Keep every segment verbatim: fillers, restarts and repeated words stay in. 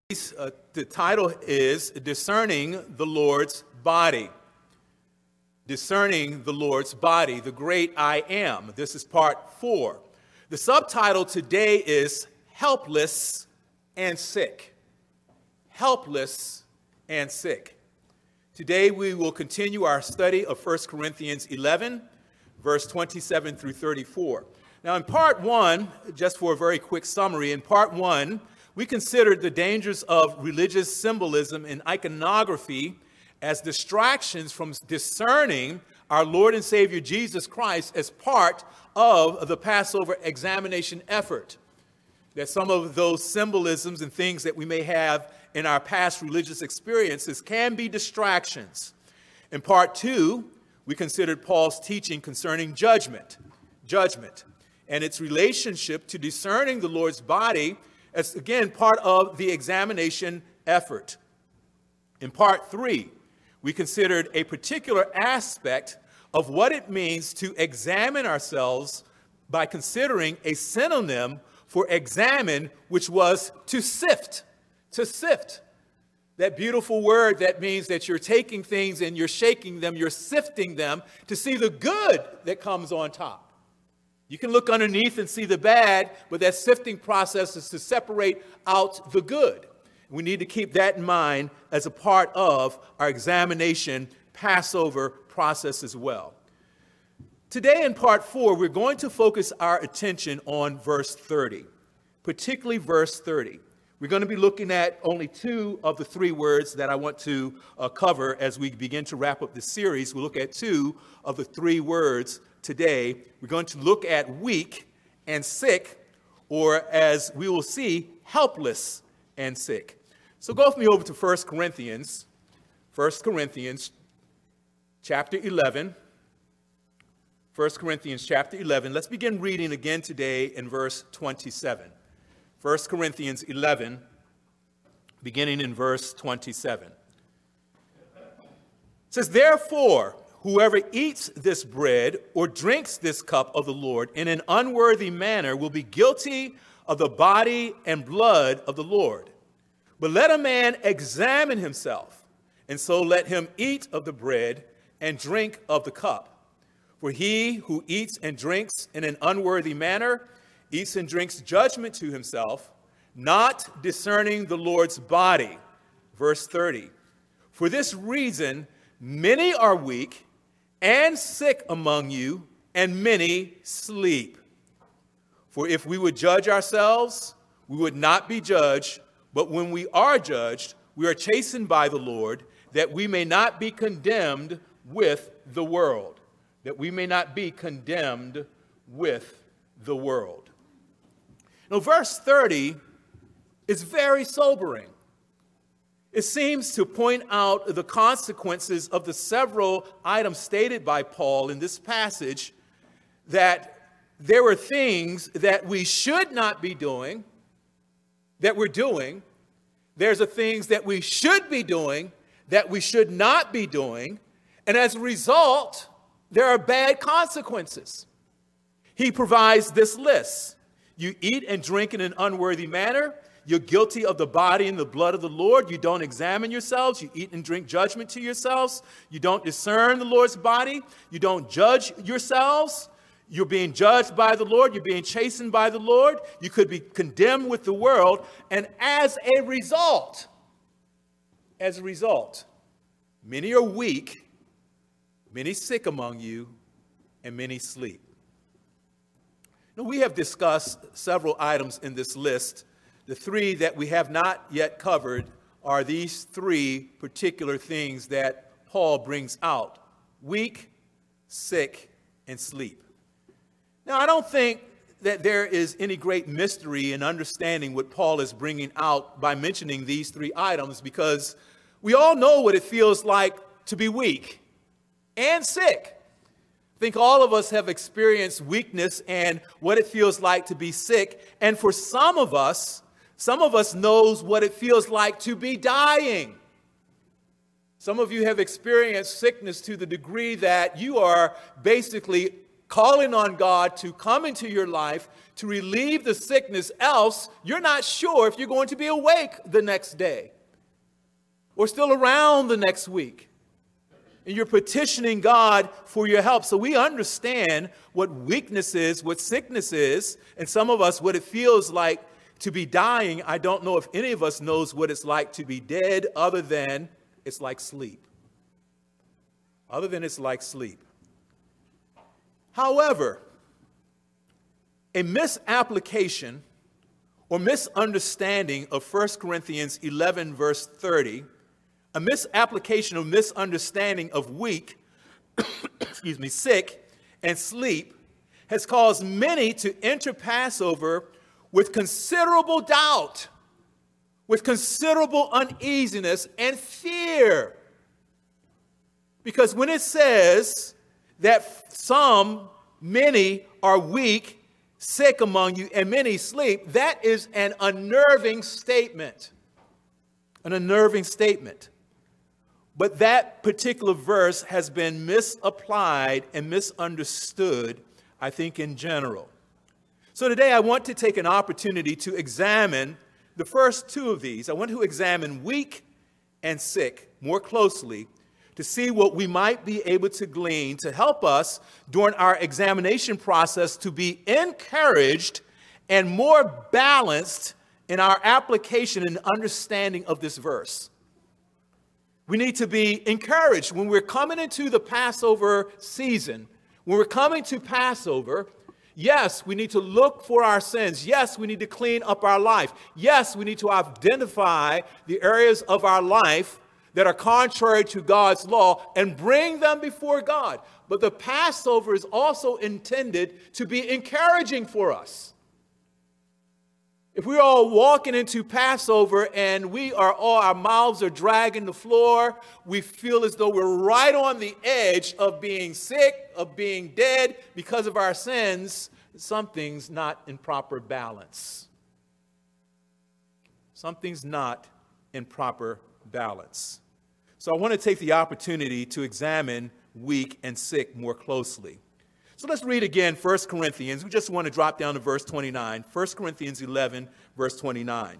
Uh, the title is Discerning the Lord's Body. Discerning the Lord's Body, the great I am. This is part four. The subtitle today is Helpless and Sick. Helpless and Sick. Today we will continue our study of First Corinthians eleven, verse twenty-seven through thirty-four. Now in part one, just for a very quick summary, in part one, we considered the dangers of religious symbolism and iconography as distractions from discerning our Lord and Savior Jesus Christ as part of the Passover examination effort. That some of those symbolisms and things that we may have in our past religious experiences can be distractions. In part two, we considered Paul's teaching concerning judgment, judgment, and its relationship to discerning the Lord's body as, again, part of the examination effort. In part three, we considered a particular aspect of what it means to examine ourselves by considering a synonym for examine, which was to sift, to sift. That beautiful word that means that you're taking things and you're shaking them, you're sifting them to see the good that comes on top. You can look underneath and see the bad, but that sifting process is to separate out the good. We need to keep that in mind as a part of our examination Passover process as well. Today in part four, we're going to focus our attention on verse thirty, particularly verse thirty. We're going to be looking at only two of the three words that I want to uh, cover as we begin to wrap up this series. We'll look at two of the three words today. We're going to look at weak and sick, or as we will see, helpless and sick. So go with me over to First Corinthians, First Corinthians chapter eleven. First Corinthians chapter eleven. Let's begin reading again today in verse twenty-seven. First Corinthians eleven, beginning in verse twenty-seven. It says, "Therefore, whoever eats this bread or drinks this cup of the Lord in an unworthy manner will be guilty of the body and blood of the Lord. But let a man examine himself, and so let him eat of the bread and drink of the cup. For he who eats and drinks in an unworthy manner eats and drinks judgment to himself, not discerning the Lord's body." Verse thirty. "For this reason, many are weak and sick among you, and many sleep. For if we would judge ourselves, we would not be judged, but when we are judged, we are chastened by the Lord, that we may not be condemned with the world." That we may not be condemned with the world. Now, verse thirty is very sobering. It seems to point out the consequences of the several items stated by Paul in this passage, that there were things that we should not be doing, that we're doing. There's the things that we should be doing, that we should not be doing. And as a result, there are bad consequences. He provides this list. You eat and drink in an unworthy manner. You're guilty of the body and the blood of the Lord. You don't examine yourselves. You eat and drink judgment to yourselves. You don't discern the Lord's body. You don't judge yourselves. You're being judged by the Lord. You're being chastened by the Lord. You could be condemned with the world. And as a result, as a result, many are weak, many sick among you, and many sleep. Now, we have discussed several items in this list. The three that we have not yet covered are these three particular things that Paul brings out: weak, sick, and sleep. Now, I don't think that there is any great mystery in understanding what Paul is bringing out by mentioning these three items, because we all know what it feels like to be weak and sick. I think all of us have experienced weakness and what it feels like to be sick. And for some of us, some of us knows what it feels like to be dying. Some of you have experienced sickness to the degree that you are basically calling on God to come into your life to relieve the sickness, else you're not sure if you're going to be awake the next day or still around the next week. And you're petitioning God for your help. So we understand what weakness is, what sickness is, and some of us what it feels like to be dying. I don't know if any of us knows what it's like to be dead other than it's like sleep. Other than it's like sleep. However, a misapplication or misunderstanding of First Corinthians eleven, verse thirty, a misapplication or misunderstanding of weak, excuse me, sick and sleep has caused many to enter Passover with considerable doubt, with considerable uneasiness and fear. Because when it says that some, many are weak, sick among you, and many sleep, that is an unnerving statement. An unnerving statement. But that particular verse has been misapplied and misunderstood, I think, in general. So today I want to take an opportunity to examine the first two of these. I want to examine weak and sick more closely to see what we might be able to glean to help us during our examination process to be encouraged and more balanced in our application and understanding of this verse. We need to be encouraged when we're coming into the Passover season. When we're coming to Passover, yes, we need to look for our sins. Yes, we need to clean up our life. Yes, we need to identify the areas of our life that are contrary to God's law and bring them before God. But the Passover is also intended to be encouraging for us. If we're all walking into Passover and we are all, our mouths are dragging the floor, we feel as though we're right on the edge of being sick, of being dead because of our sins, something's not in proper balance. Something's not in proper balance. So I want to take the opportunity to examine weak and sick more closely. So let's read again First Corinthians. We just want to drop down to verse twenty-nine. First Corinthians eleven, verse twenty-nine.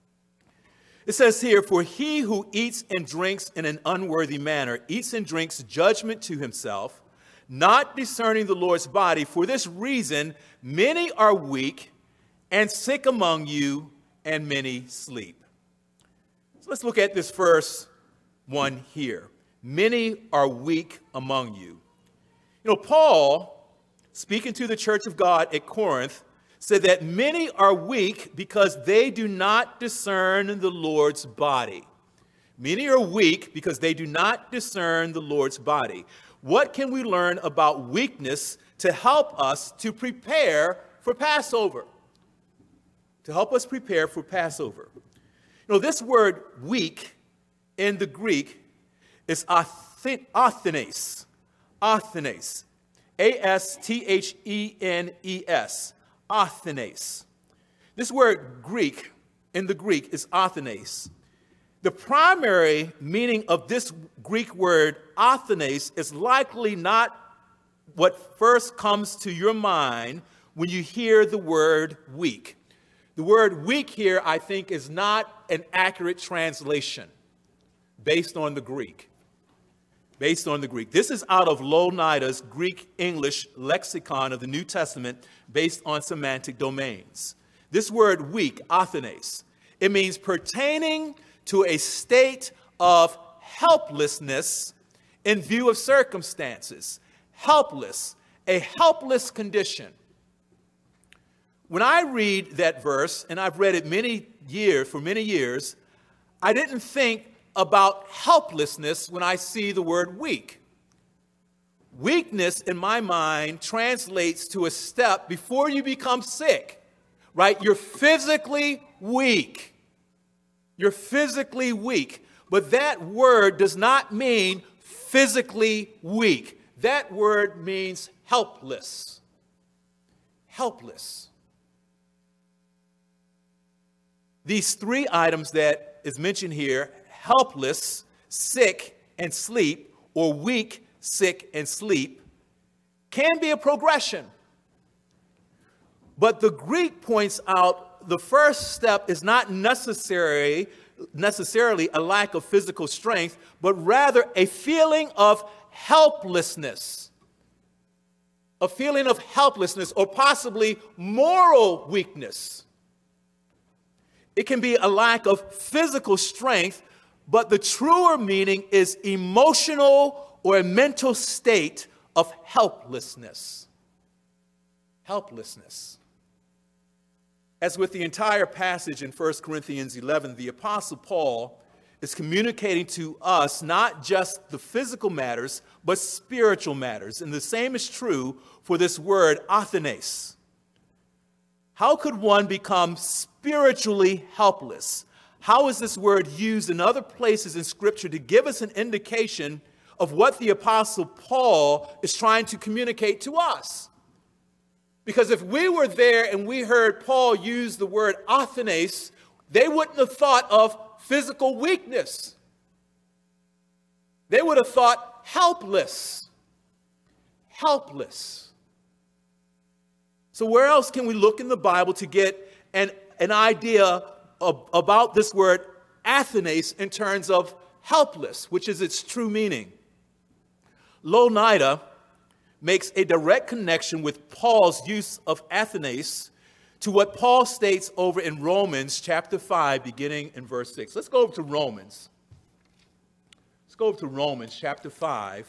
It says here, "For he who eats and drinks in an unworthy manner eats and drinks judgment to himself, not discerning the Lord's body. For this reason, many are weak and sick among you, and many sleep." So let's look at this first one here. Many are weak among you. You know, Paul, speaking to the church of God at Corinth, said that many are weak because they do not discern the Lord's body. Many are weak because they do not discern the Lord's body. What can we learn about weakness to help us to prepare for Passover? To help us prepare for Passover. You know, this word weak in the Greek is asthenes. Asthenes. A S T H E N E S. Asthenes. This word Greek, in the Greek, is asthenes. The primary meaning of this Greek word asthenes is likely not what first comes to your mind when you hear the word weak. The word weak here, I think, is not an accurate translation based on the Greek. Based on the Greek. This is out of Louw-Nida's Greek-English lexicon of the New Testament based on semantic domains. This word weak, asthenes, it means pertaining to a state of helplessness in view of circumstances. Helpless, a helpless condition. When I read that verse, and I've read it many years, for many years, I didn't think about helplessness when I see the word weak. Weakness, in my mind, translates to a step before you become sick, right? You're physically weak. You're physically weak. But that word does not mean physically weak. That word means helpless. Helpless. These three items that is mentioned here, helpless, sick, and sleep, or weak, sick, and sleep, can be a progression. But the Greek points out the first step is not necessary, necessarily a lack of physical strength, but rather a feeling of helplessness. A feeling of helplessness or possibly moral weakness. It can be a lack of physical strength, but the truer meaning is emotional or a mental state of helplessness. Helplessness. As with the entire passage in First Corinthians eleven, the Apostle Paul is communicating to us not just the physical matters, but spiritual matters. And the same is true for this word, athenes. How could one become spiritually helpless? How is this word used in other places in Scripture to give us an indication of what the Apostle Paul is trying to communicate to us? Because if we were there and we heard Paul use the word athenes, they wouldn't have thought of physical weakness. They would have thought helpless. Helpless. So where else can we look in the Bible to get an, an idea of, about this word athenes in terms of helpless, which is its true meaning? Louw-Nida makes a direct connection with Paul's use of athenes to what Paul states over in Romans chapter five, beginning in verse six. Let's go over to Romans. Let's go over to Romans chapter five,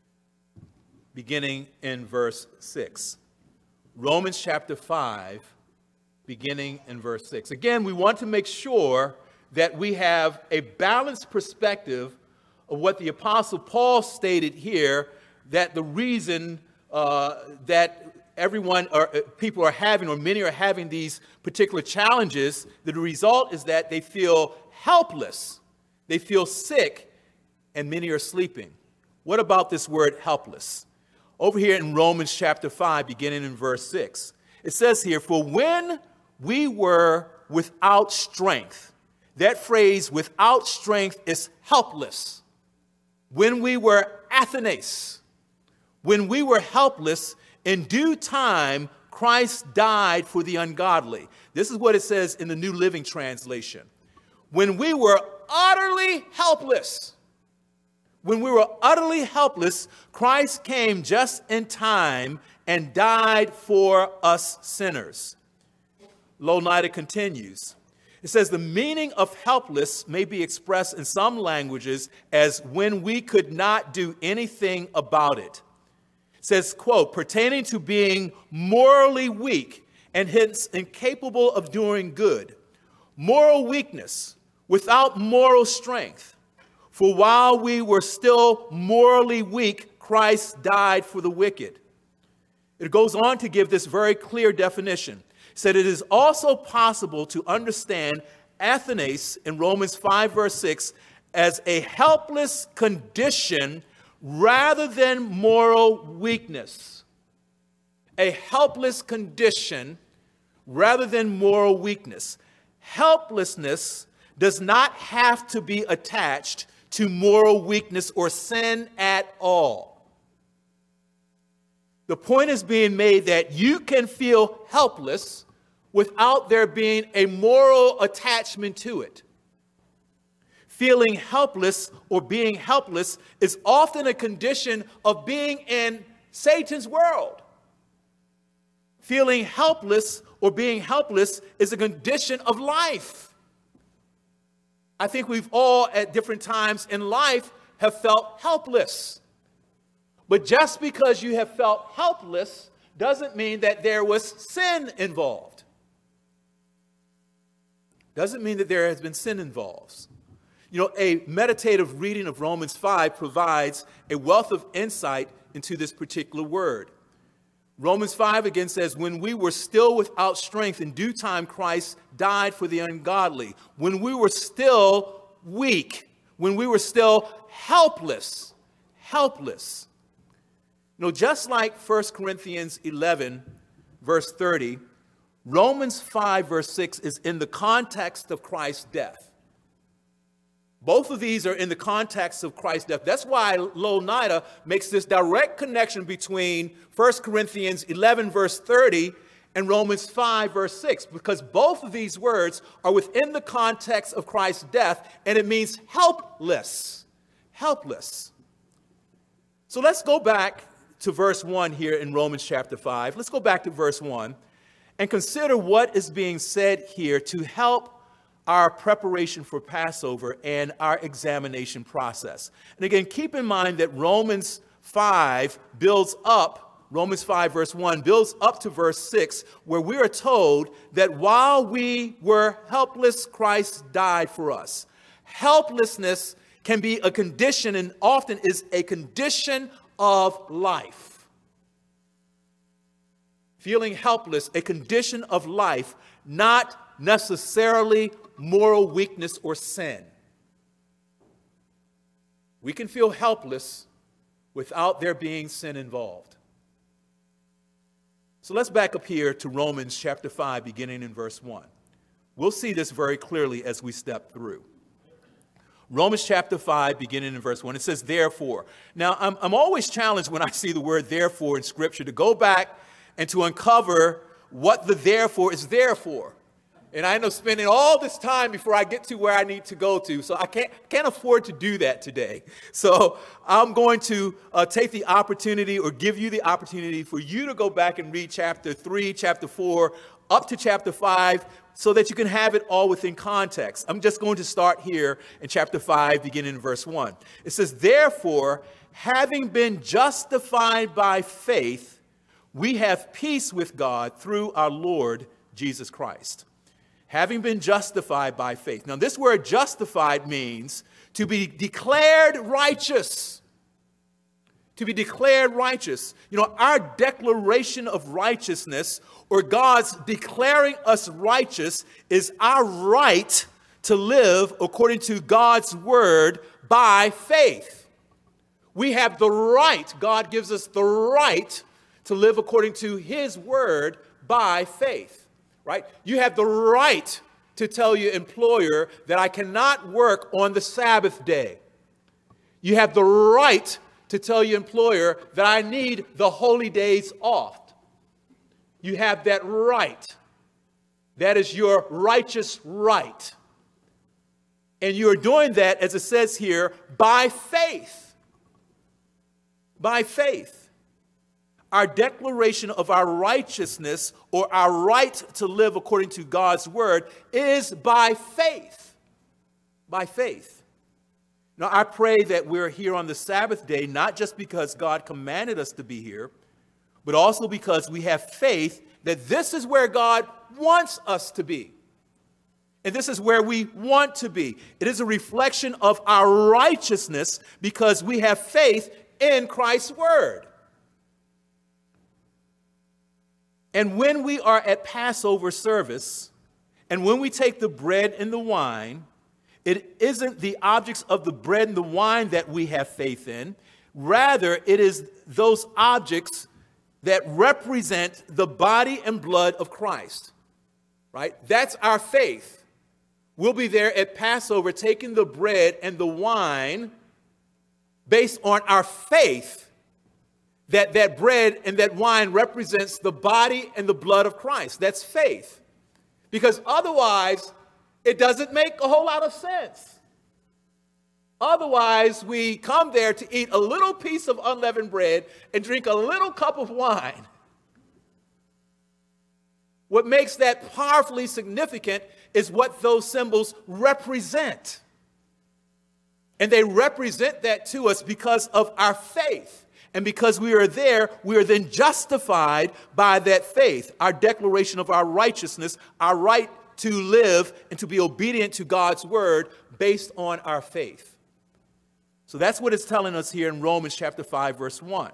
beginning in verse six. Romans chapter five, beginning in verse six. Again, we want to make sure that we have a balanced perspective of what the Apostle Paul stated here, that the reason uh, that everyone or uh, people are having, or many are having these particular challenges, the result is that they feel helpless, they feel sick, and many are sleeping. What about this word helpless? Over here in Romans chapter five, beginning in verse six, it says here, "For when we were without strength," that phrase, without strength, is helpless. When we were athenes, when we were helpless, in due time, Christ died for the ungodly. This is what it says in the New Living Translation. When we were utterly helpless, when we were utterly helpless, Christ came just in time and died for us sinners. Louw-Nida continues. It says the meaning of helpless may be expressed in some languages as when we could not do anything about it. It says, quote, pertaining to being morally weak and hence incapable of doing good. Moral weakness without moral strength. For while we were still morally weak, Christ died for the wicked. It goes on to give this very clear definition. It said it is also possible to understand athenes in Romans five verse six as a helpless condition rather than moral weakness. A helpless condition rather than moral weakness. Helplessness does not have to be attached to moral weakness or sin at all. The point is being made that you can feel helpless without there being a moral attachment to it. Feeling helpless or being helpless is often a condition of being in Satan's world. Feeling helpless or being helpless is a condition of life. I think we've all at different times in life have felt helpless. But just because you have felt helpless doesn't mean that there was sin involved. Doesn't mean that there has been sin involved. You know, a meditative reading of Romans five provides a wealth of insight into this particular word. Romans five again says, when we were still without strength, in due time Christ died for the ungodly. When we were still weak, when we were still helpless, helpless. You know, just like First Corinthians eleven, verse thirty, Romans five, verse six is in the context of Christ's death. Both of these are in the context of Christ's death. That's why Louw-Nida makes this direct connection between First Corinthians eleven, verse thirty, and Romans five, verse six, because both of these words are within the context of Christ's death, and it means helpless. Helpless. So let's go back to verse one here in Romans chapter five. Let's go back to verse one and consider what is being said here to help our preparation for Passover and our examination process. And again, keep in mind that Romans five builds up, Romans five verse one builds up to verse six, where we are told that while we were helpless, Christ died for us. Helplessness can be a condition and often is a condition of life. Feeling helpless, a condition of life, not necessarily moral weakness or sin. We can feel helpless without there being sin involved. So let's back up here to Romans chapter five, beginning in verse one. We'll see this very clearly as we step through. Romans chapter five, beginning in verse one, it says, therefore. Now, I'm, I'm always challenged when I see the word therefore in Scripture to go back and to uncover what the therefore is there for. And I end up spending all this time before I get to where I need to go to. So I can't, can't afford to do that today. So I'm going to uh, take the opportunity or give you the opportunity for you to go back and read chapter three, chapter four, up to chapter five, so that you can have it all within context. I'm just going to start here in chapter five, beginning in verse one. It says, therefore, having been justified by faith, we have peace with God through our Lord Jesus Christ. Having been justified by faith. Now, this word justified means to be declared righteous. To be declared righteous. You know, our declaration of righteousness, or God's declaring us righteous, is our right to live according to God's word by faith. We have the right, God gives us the right to live according to his word by faith. Right? You have the right to tell your employer that I cannot work on the Sabbath day. You have the right to tell your employer that I need the holy days off. You have that right. That is your righteous right. And you are doing that, as it says here, by faith. By faith. Our declaration of our righteousness or our right to live according to God's word is by faith. By faith. Now, I pray that we're here on the Sabbath day, not just because God commanded us to be here, but also because we have faith that this is where God wants us to be. And this is where we want to be. It is a reflection of our righteousness because we have faith in Christ's word. And when we are at Passover service, and when we take the bread and the wine, it isn't the objects of the bread and the wine that we have faith in. Rather, it is those objects that represent the body and blood of Christ. Right? That's our faith. We'll be there at Passover taking the bread and the wine based on our faith that that bread and that wine represents the body and the blood of Christ. That's faith. Because otherwise, it doesn't make a whole lot of sense. Otherwise, we come there to eat a little piece of unleavened bread and drink a little cup of wine. What makes that powerfully significant is what those symbols represent. And they represent that to us because of our faith. And because we are there, we are then justified by that faith, our declaration of our righteousness, our right to live and to be obedient to God's word based on our faith. So that's what it's telling us here in Romans chapter five, verse one.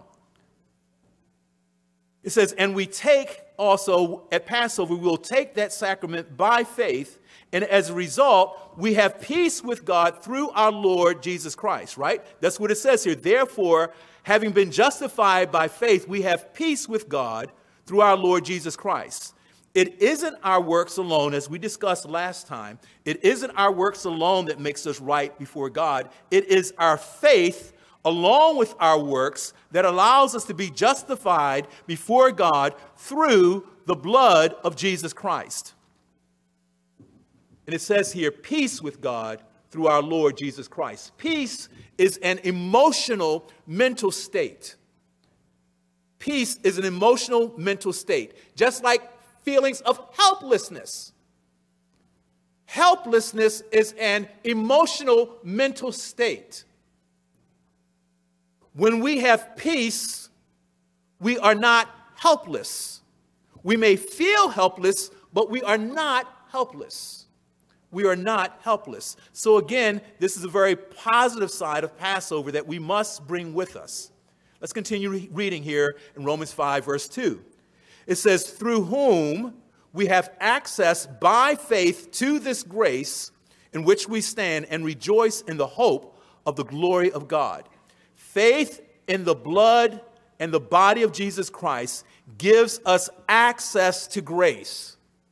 It says, and we take also at Passover, we will take that sacrament by faith. And as a result, we have peace with God through our Lord Jesus Christ, right? That's what it says here. Therefore, having been justified by faith, we have peace with God through our Lord Jesus Christ. It isn't our works alone, as we discussed last time. It isn't our works alone that makes us right before God. It is our faith along with our works that allows us to be justified before God through the blood of Jesus Christ. And it says here, peace with God through our Lord Jesus Christ. Peace is an emotional, mental state. Peace is an emotional, mental state, just like feelings of helplessness. Helplessness is an emotional, mental state. When we have peace, we are not helpless. We may feel helpless, but we are not helpless. We are not helpless. So again, this is a very positive side of Passover that we must bring with us. Let's continue re- reading here in Romans five, verse two. It says, through whom we have access by faith to this grace in which we stand and rejoice in the hope of the glory of God. Faith in the blood and the body of Jesus Christ gives us access to grace.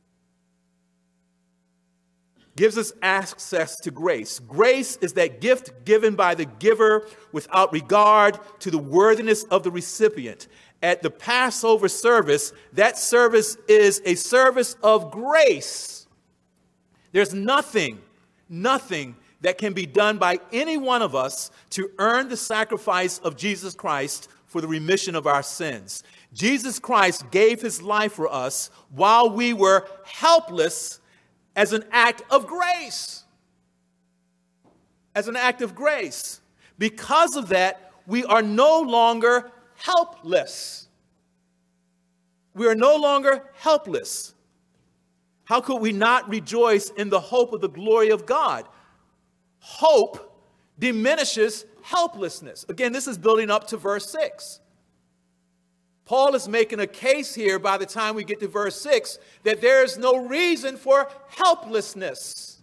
Gives us access to grace. Grace is that gift given by the giver without regard to the worthiness of the recipient. At the Passover service, that service is a service of grace. There's nothing, nothing that can be done by any one of us to earn the sacrifice of Jesus Christ for the remission of our sins. Jesus Christ gave his life for us while we were helpless as an act of grace. As an act of grace. Because of that, we are no longer helpless. We are no longer helpless. How could we not rejoice in the hope of the glory of God? Hope diminishes helplessness. Again, this is building up to verse six. Paul is making a case here by the time we get to verse six that there is no reason for helplessness.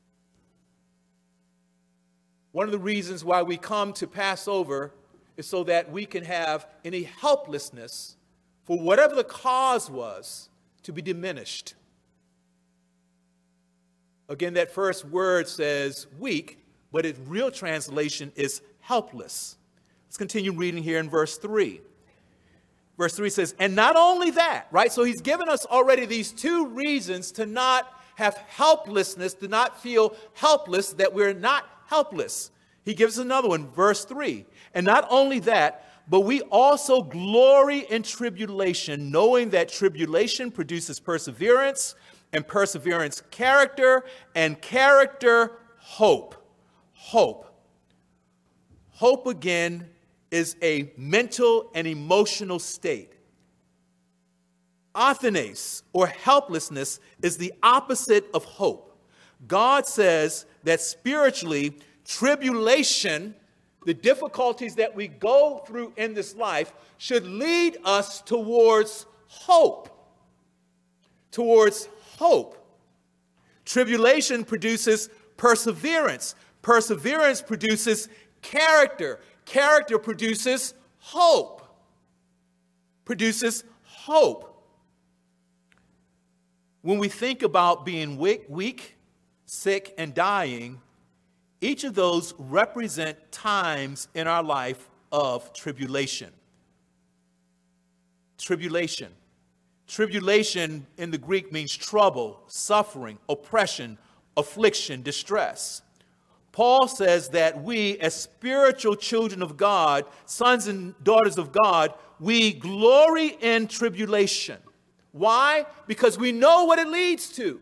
One of the reasons why we come to Passover is so that we can have any helplessness for whatever the cause was to be diminished. Again, that first word says weak, but its real translation is helpless. Let's continue reading here in verse three. Verse three says, and not only that, right? So he's given us already these two reasons to not have helplessness, to not feel helpless, that we're not helpless. He gives another one, verse three. And not only that, but we also glory in tribulation, knowing that tribulation produces perseverance, and perseverance character, and character hope. Hope. Hope again is a mental and emotional state. Athenes, or helplessness, is the opposite of hope. God says that spiritually, tribulation, the difficulties that we go through in this life, should lead us towards hope. Towards hope. Tribulation produces perseverance. Perseverance produces character. Character produces hope. Produces hope. When we think about being weak, weak, sick, and dying, each of those represent times in our life of tribulation. Tribulation. Tribulation in the Greek means trouble, suffering, oppression, affliction, distress. Paul says that we, as spiritual children of God, sons and daughters of God, we glory in tribulation. Why? Because we know what it leads to.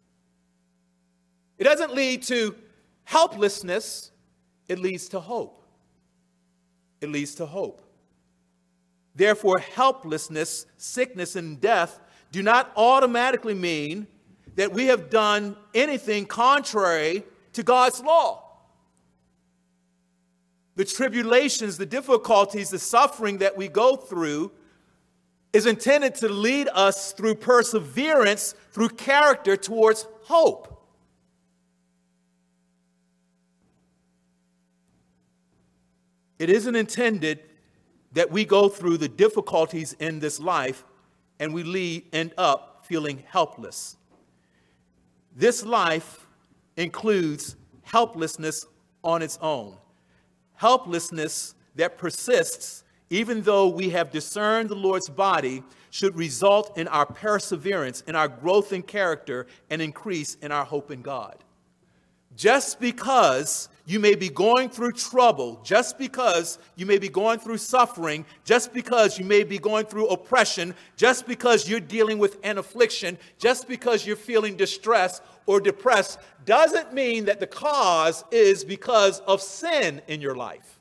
It doesn't lead to helplessness. It leads to hope. It leads to hope. Therefore, helplessness, sickness, and death do not automatically mean that we have done anything contrary to God's law. The tribulations, the difficulties, the suffering that we go through is intended to lead us through perseverance, through character, towards hope. It isn't intended that we go through the difficulties in this life and we lead, end up feeling helpless. This life includes helplessness on its own. Helplessness that persists even though we have discerned the Lord's body should result in our perseverance, in our growth in character, and increase in our hope in God. Just because you may be going through trouble, just because you may be going through suffering, just because you may be going through oppression, just because you're dealing with an affliction, just because you're feeling distressed or depressed, doesn't mean that the cause is because of sin in your life.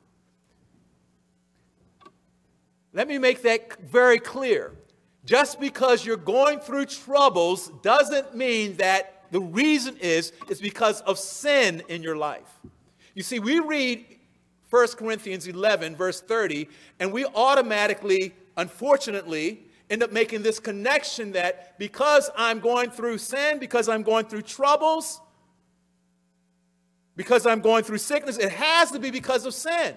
Let me make that very clear. Just because you're going through troubles doesn't mean that the reason is, is because of sin in your life. You see, we read First Corinthians eleven, verse thirty, and we automatically, unfortunately, end up making this connection that because I'm going through sin, because I'm going through troubles, because I'm going through sickness, it has to be because of sin.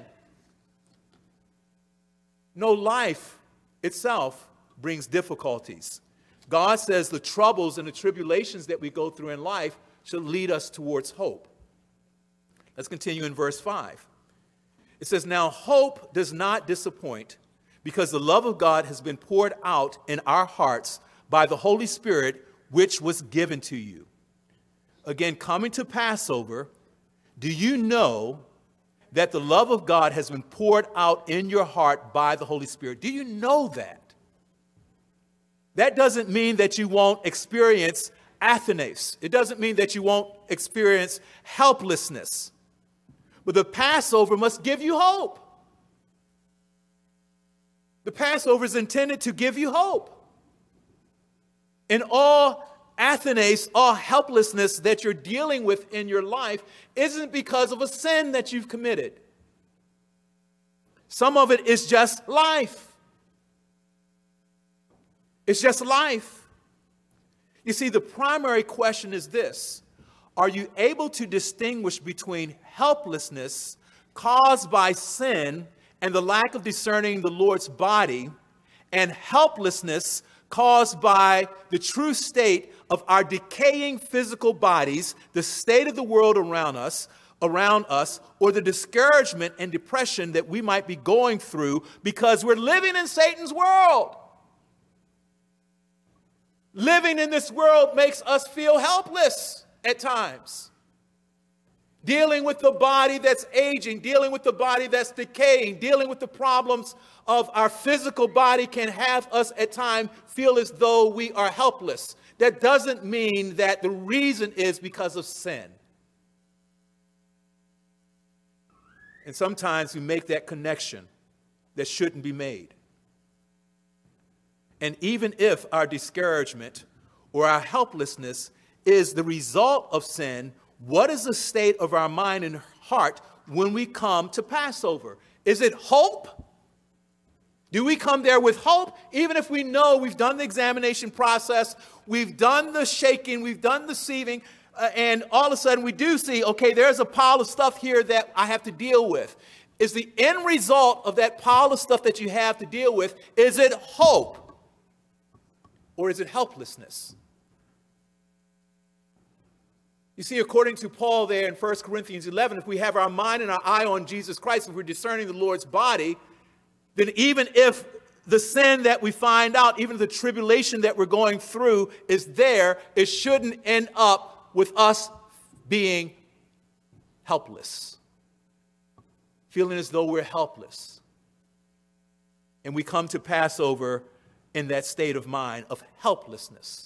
No, life itself brings difficulties. God says the troubles and the tribulations that we go through in life should lead us towards hope. Let's continue in verse five. It says, "Now hope does not disappoint, because the love of God has been poured out in our hearts by the Holy Spirit, which was given to you." Again, coming to Passover, do you know that the love of God has been poured out in your heart by the Holy Spirit? Do you know that? That doesn't mean that you won't experience Athenes. It doesn't mean that you won't experience helplessness. But the Passover must give you hope. The Passover is intended to give you hope. In all Athenes, all helplessness that you're dealing with in your life isn't because of a sin that you've committed. Some of it is just life. It's just life. You see, the primary question is this: are you able to distinguish between helplessness caused by sin and the lack of discerning the Lord's body, and helplessness caused by the true state of our decaying physical bodies, the state of the world around us, around us, or the discouragement and depression that we might be going through because we're living in Satan's world? Living in this world makes us feel helpless at times. Dealing with the body that's aging, dealing with the body that's decaying, dealing with the problems of our physical body can have us at times feel as though we are helpless. That doesn't mean that the reason is because of sin. And sometimes we make that connection that shouldn't be made. And even if our discouragement or our helplessness is the result of sin, what is the state of our mind and heart when we come to Passover? Is it hope? Do we come there with hope? Even if we know we've done the examination process, we've done the shaking, we've done the sieving, uh, and all of a sudden we do see, okay, there's a pile of stuff here that I have to deal with. Is the end result of that pile of stuff that you have to deal with, is it hope? Or is it helplessness? You see, according to Paul there in First Corinthians eleven, if we have our mind and our eye on Jesus Christ, if we're discerning the Lord's body, then even if the sin that we find out, even the tribulation that we're going through is there, it shouldn't end up with us being helpless, feeling as though we're helpless. And we come to Passover in that state of mind of helplessness.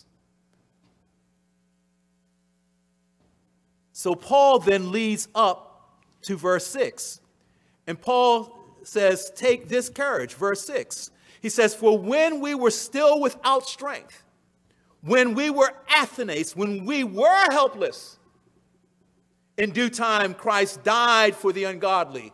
So Paul then leads up to verse six. And Paul says, take this courage, verse six. He says, for when we were still without strength, when we were Athenes, when we were helpless, in due time Christ died for the ungodly.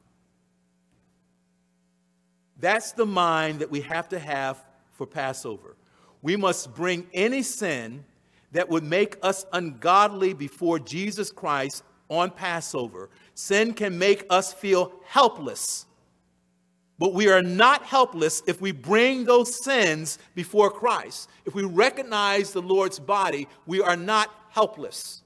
That's the mind that we have to have for Passover. We must bring any sin that would make us ungodly before Jesus Christ on Passover. Sin can make us feel helpless. But we are not helpless if we bring those sins before Christ. If we recognize the Lord's body, we are not helpless.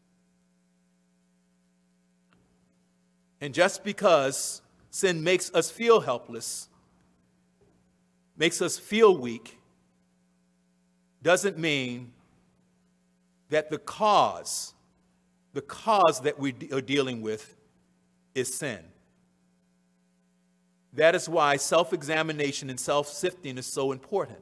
And just because sin makes us feel helpless, makes us feel weak, doesn't mean that the cause, the cause that we are dealing with is sin. That is why self-examination and self-sifting is so important.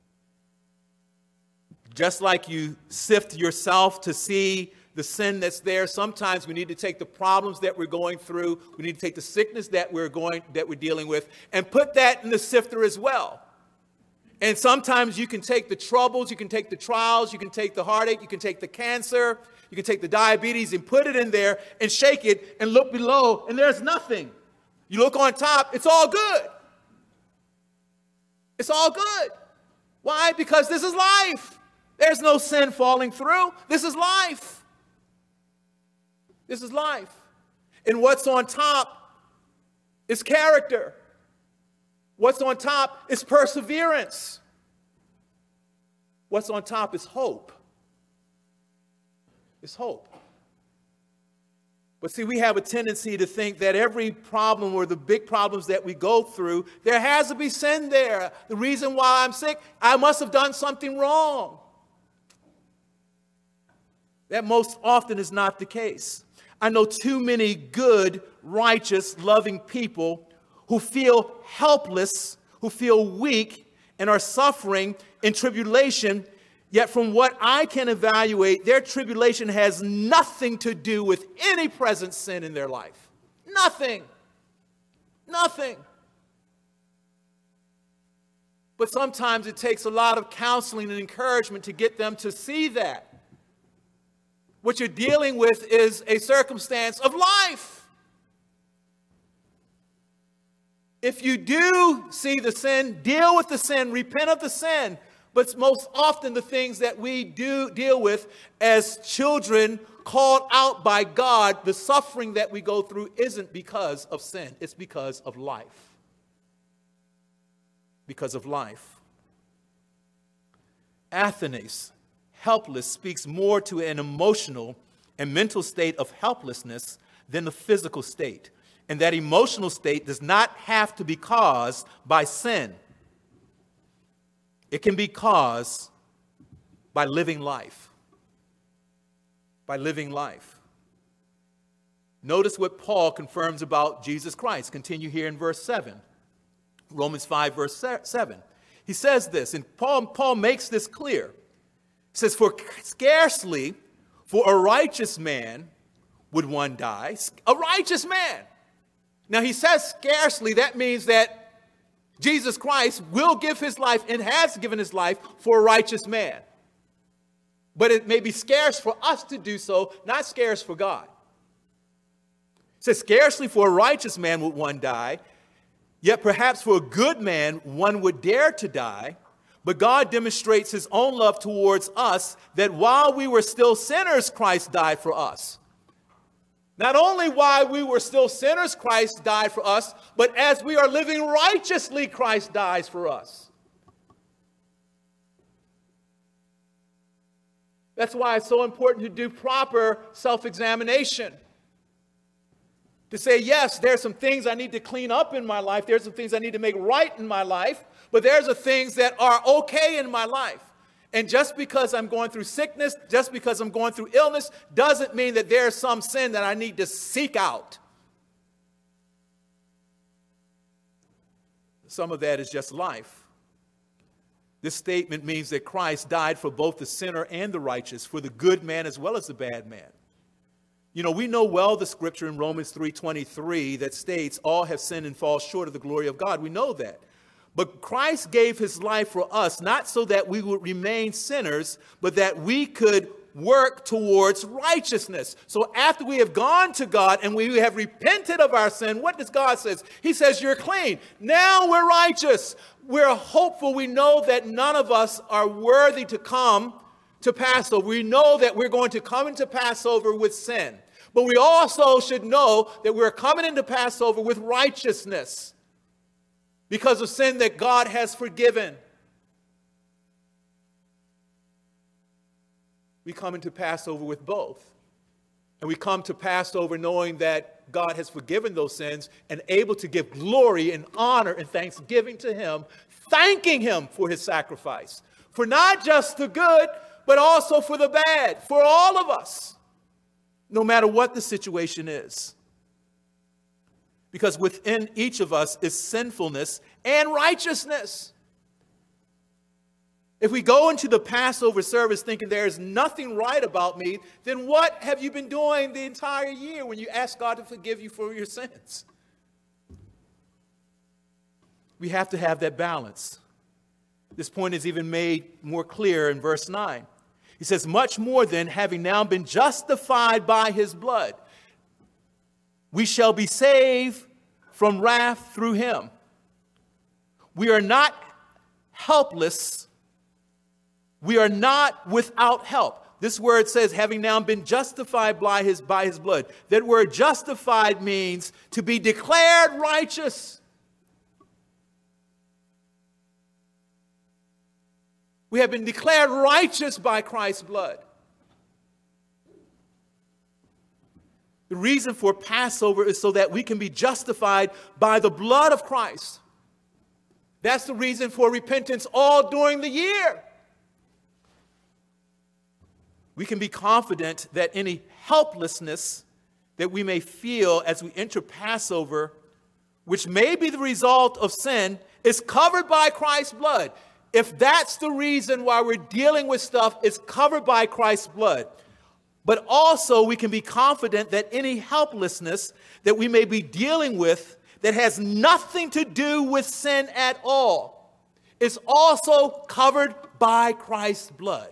Just like you sift yourself to see the sin that's there, sometimes we need to take the problems that we're going through, we need to take the sickness that we're going that we're dealing with, and put that in the sifter as well. And sometimes you can take the troubles, you can take the trials, you can take the heartache, you can take the cancer, you can take the diabetes and put it in there and shake it and look below, and there's nothing. You look on top, it's all good. It's all good. Why? Because this is life. There's no sin falling through. This is life. This is life. And what's on top is character. What's on top is perseverance. What's on top is hope. It's hope. But see, we have a tendency to think that every problem or the big problems that we go through, there has to be sin there. The reason why I'm sick, I must have done something wrong. That most often is not the case. I know too many good, righteous, loving people who feel helpless, who feel weak, and are suffering in tribulation. Yet from what I can evaluate, their tribulation has nothing to do with any present sin in their life. Nothing. Nothing. But sometimes it takes a lot of counseling and encouragement to get them to see that. What you're dealing with is a circumstance of life. If you do see the sin, deal with the sin, repent of the sin. But most often the things that we do deal with as children called out by God, the suffering that we go through isn't because of sin. It's because of life. Because of life. Athanes, helpless, speaks more to an emotional and mental state of helplessness than the physical state. And that emotional state does not have to be caused by sin. It can be caused by living life. By living life. Notice what Paul confirms about Jesus Christ. Continue here in verse seven. Romans five, verse seven. He says this, and Paul, Paul makes this clear. He says, for scarcely for a righteous man would one die. A righteous man. Now he says scarcely. That means that Jesus Christ will give his life and has given his life for a righteous man. But it may be scarce for us to do so, not scarce for God. It says, scarcely for a righteous man would one die, yet perhaps for a good man one would dare to die. But God demonstrates his own love towards us, that while we were still sinners, Christ died for us. Not only while we were still sinners, Christ died for us, but as we are living righteously, Christ dies for us. That's why it's so important to do proper self-examination. To say, yes, there's some things I need to clean up in my life. There's some things I need to make right in my life. But there's some things that are okay in my life. And just because I'm going through sickness, just because I'm going through illness, doesn't mean that there's some sin that I need to seek out. Some of that is just life. This statement means that Christ died for both the sinner and the righteous, for the good man as well as the bad man. You know, we know well the scripture in Romans three twenty-three that states, all have sinned and fall short of the glory of God. We know that. But Christ gave his life for us, not so that we would remain sinners, but that we could work towards righteousness. So after we have gone to God and we have repented of our sin, what does God say? He says, you're clean. Now we're righteous. We're hopeful. We know that none of us are worthy to come to Passover. We know that we're going to come into Passover with sin. But we also should know that we're coming into Passover with righteousness. because of sin that God has forgiven. We come into Passover with both. And we come to Passover knowing that God has forgiven those sins and able to give glory and honor and thanksgiving to him, thanking him for his sacrifice, for not just the good, but also for the bad, for all of us, no matter what the situation is. Because within each of us is sinfulness and righteousness. If we go into the Passover service thinking there is nothing right about me, then what have you been doing the entire year when you ask God to forgive you for your sins? We have to have that balance. This point is even made more clear in verse nine. He says, much more than having now been justified by his blood, we shall be saved from wrath through him. We are not helpless. We are not without help. This word says, having now been justified by his, by his blood. That word justified means to be declared righteous. We have been declared righteous by Christ's blood. The reason for Passover is so that we can be justified by the blood of Christ. That's the reason for repentance all during the year. We can be confident that any helplessness that we may feel as we enter Passover, which may be the result of sin, is covered by Christ's blood. If that's the reason why we're dealing with stuff, it's covered by Christ's blood. But also we can be confident that any helplessness that we may be dealing with that has nothing to do with sin at all is also covered by Christ's blood.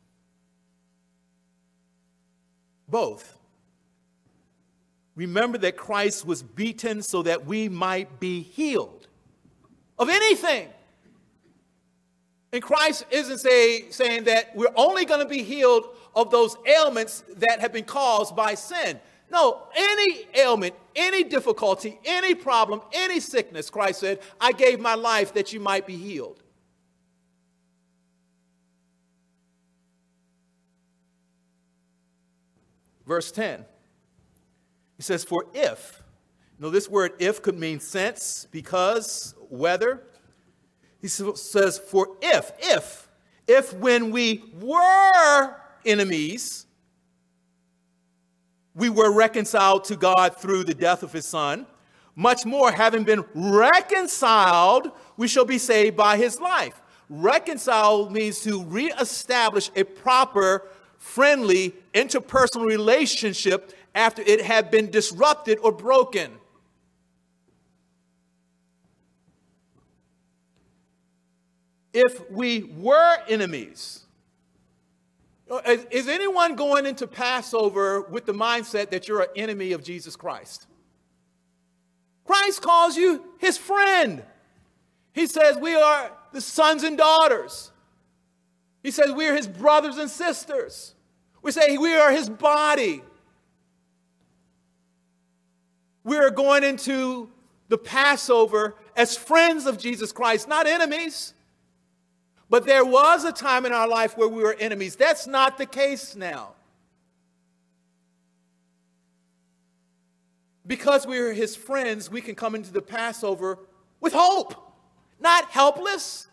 Both. Remember that Christ was beaten so that we might be healed of anything. And Christ isn't say, saying that we're only going to be healed of those ailments that have been caused by sin. No, any ailment, any difficulty, any problem, any sickness, Christ said, I gave my life that you might be healed. Verse ten, he says, for if, you know, this word if could mean since, because, whether. He says, for if, if, if when we were enemies, we were reconciled to God through the death of his son, much more, having been reconciled, we shall be saved by his life. Reconciled means to reestablish a proper, friendly, interpersonal relationship after it had been disrupted or broken. If we were enemies, is, is anyone going into Passover with the mindset that you're an enemy of Jesus Christ? Christ calls you his friend. He says we are the sons and daughters. He says we are his brothers and sisters. We say we are his body. We are going into the Passover as friends of Jesus Christ, not enemies. But there was a time in our life where we were enemies. That's not the case now. Because we are his friends, we can come into the Passover with hope, not helpless.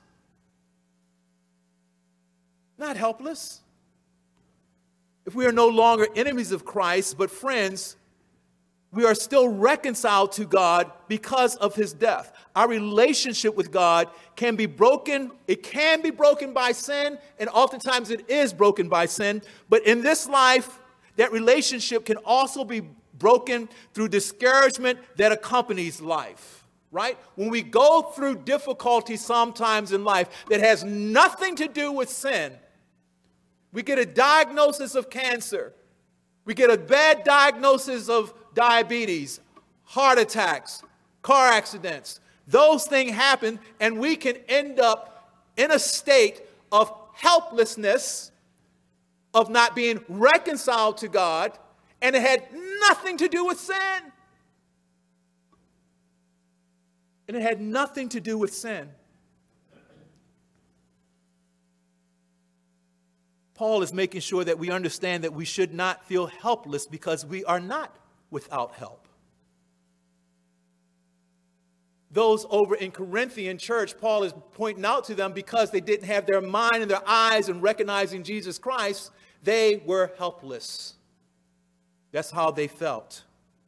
Not helpless. If we are no longer enemies of Christ, but friends, we are still reconciled to God because of his death. Our relationship with God can be broken. It can be broken by sin, and oftentimes it is broken by sin. But in this life, that relationship can also be broken through discouragement that accompanies life, right? When we go through difficulty sometimes in life that has nothing to do with sin, we get a diagnosis of cancer. We get a bad diagnosis of diabetes, heart attacks, car accidents. Those things happen, and we can end up in a state of helplessness, of not being reconciled to God, and it had nothing to do with sin. And it had nothing to do with sin. Paul is making sure that we understand that we should not feel helpless because we are not without help. Those over in Corinthian church, Paul is pointing out to them because they didn't have their mind and their eyes in recognizing Jesus Christ, they were helpless. That's how they felt.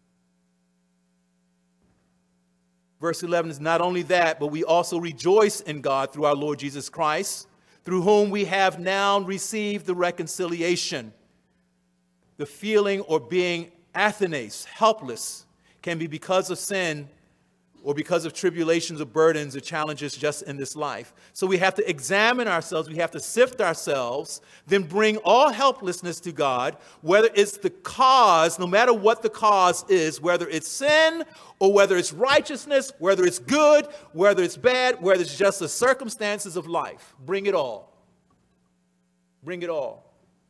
Verse eleven is not only that, but we also rejoice in God through our Lord Jesus Christ, through whom we have now received the reconciliation. The feeling or being athanes, helpless, can be because of sin or because of tribulations or burdens or challenges just in this life. So we have to examine ourselves, we have to sift ourselves, then bring all helplessness to God, whether it's the cause, no matter what the cause is, whether it's sin or whether it's righteousness, whether it's good, whether it's bad, whether it's just the circumstances of life. Bring it all. Bring it all.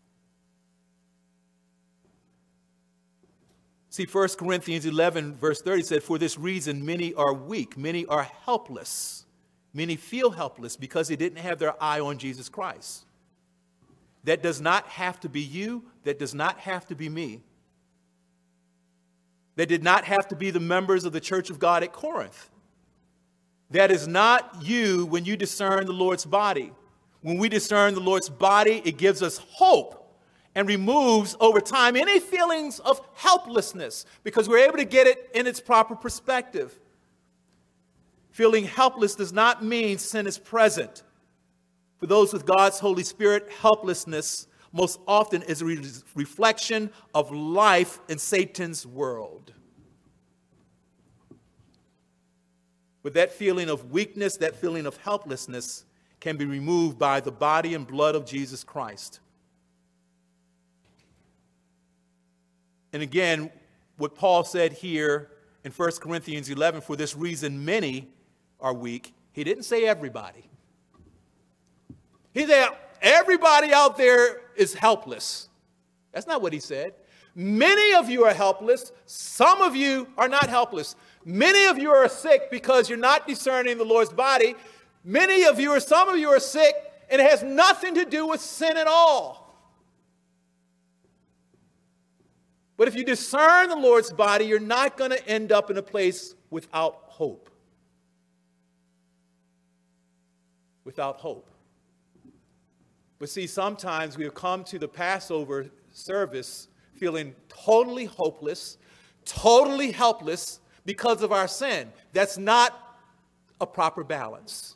See, First Corinthians eleven, verse thirty said, for this reason, many are weak, many are helpless. Many feel helpless because they didn't have their eye on Jesus Christ. That does not have to be you. That does not have to be me. That did not have to be the members of the Church of God at Corinth. That is not you when you discern the Lord's body. When we discern the Lord's body, it gives us hope and removes over time any feelings of helplessness because we're able to get it in its proper perspective. Feeling helpless does not mean sin is present. For those with God's Holy Spirit, helplessness most often is a re- reflection of life in Satan's world. But that feeling of weakness, that feeling of helplessness can be removed by the body and blood of Jesus Christ. And again, what Paul said here in First Corinthians eleven, for this reason many are weak. He didn't say everybody. He said everybody out there is helpless. That's not what he said. Many of you are helpless. Some of you are not helpless. Many of you are sick because you're not discerning the Lord's body. Many of you or some of you are sick, and it has nothing to do with sin at all. But if you discern the Lord's body, you're not going to end up in a place without hope. Without hope. But see, sometimes we have come to the Passover service feeling totally hopeless, totally helpless because of our sin. That's not a proper balance.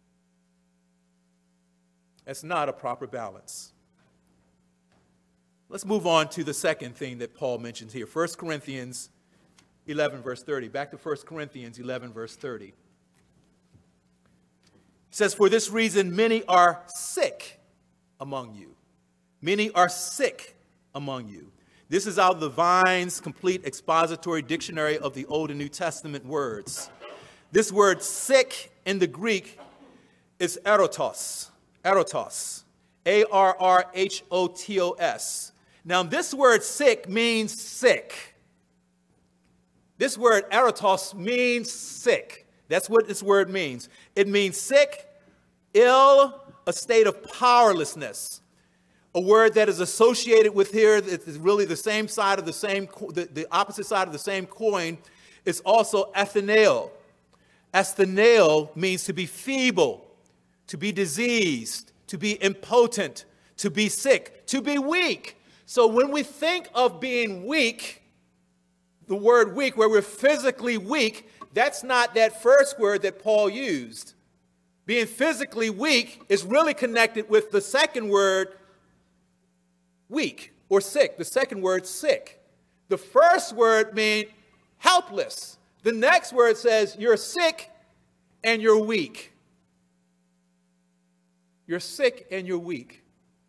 That's not a proper balance. Let's move on to the second thing that Paul mentions here. First Corinthians eleven, verse thirty. Back to First Corinthians eleven, verse thirty. It says, for this reason, many are sick among you. Many are sick among you. This is out of the Vine's complete expository dictionary of the Old and New Testament words. This word sick in the Greek is erotos. Erotos. A R R H O T O S. Now, this word sick means sick. This word erotos means sick. That's what this word means. It means sick, ill, a state of powerlessness. A word that is associated with here, it's really the same side of the same, the, the opposite side of the same coin, is also astheneo. Astheneo means to be feeble, to be diseased, to be impotent, to be sick, to be weak. So when we think of being weak, the word weak, where we're physically weak, that's not that first word that Paul used. Being physically weak is really connected with the second word, weak or sick. The second word, sick. The first word means helpless. The next word says you're sick and you're weak. You're sick and you're weak.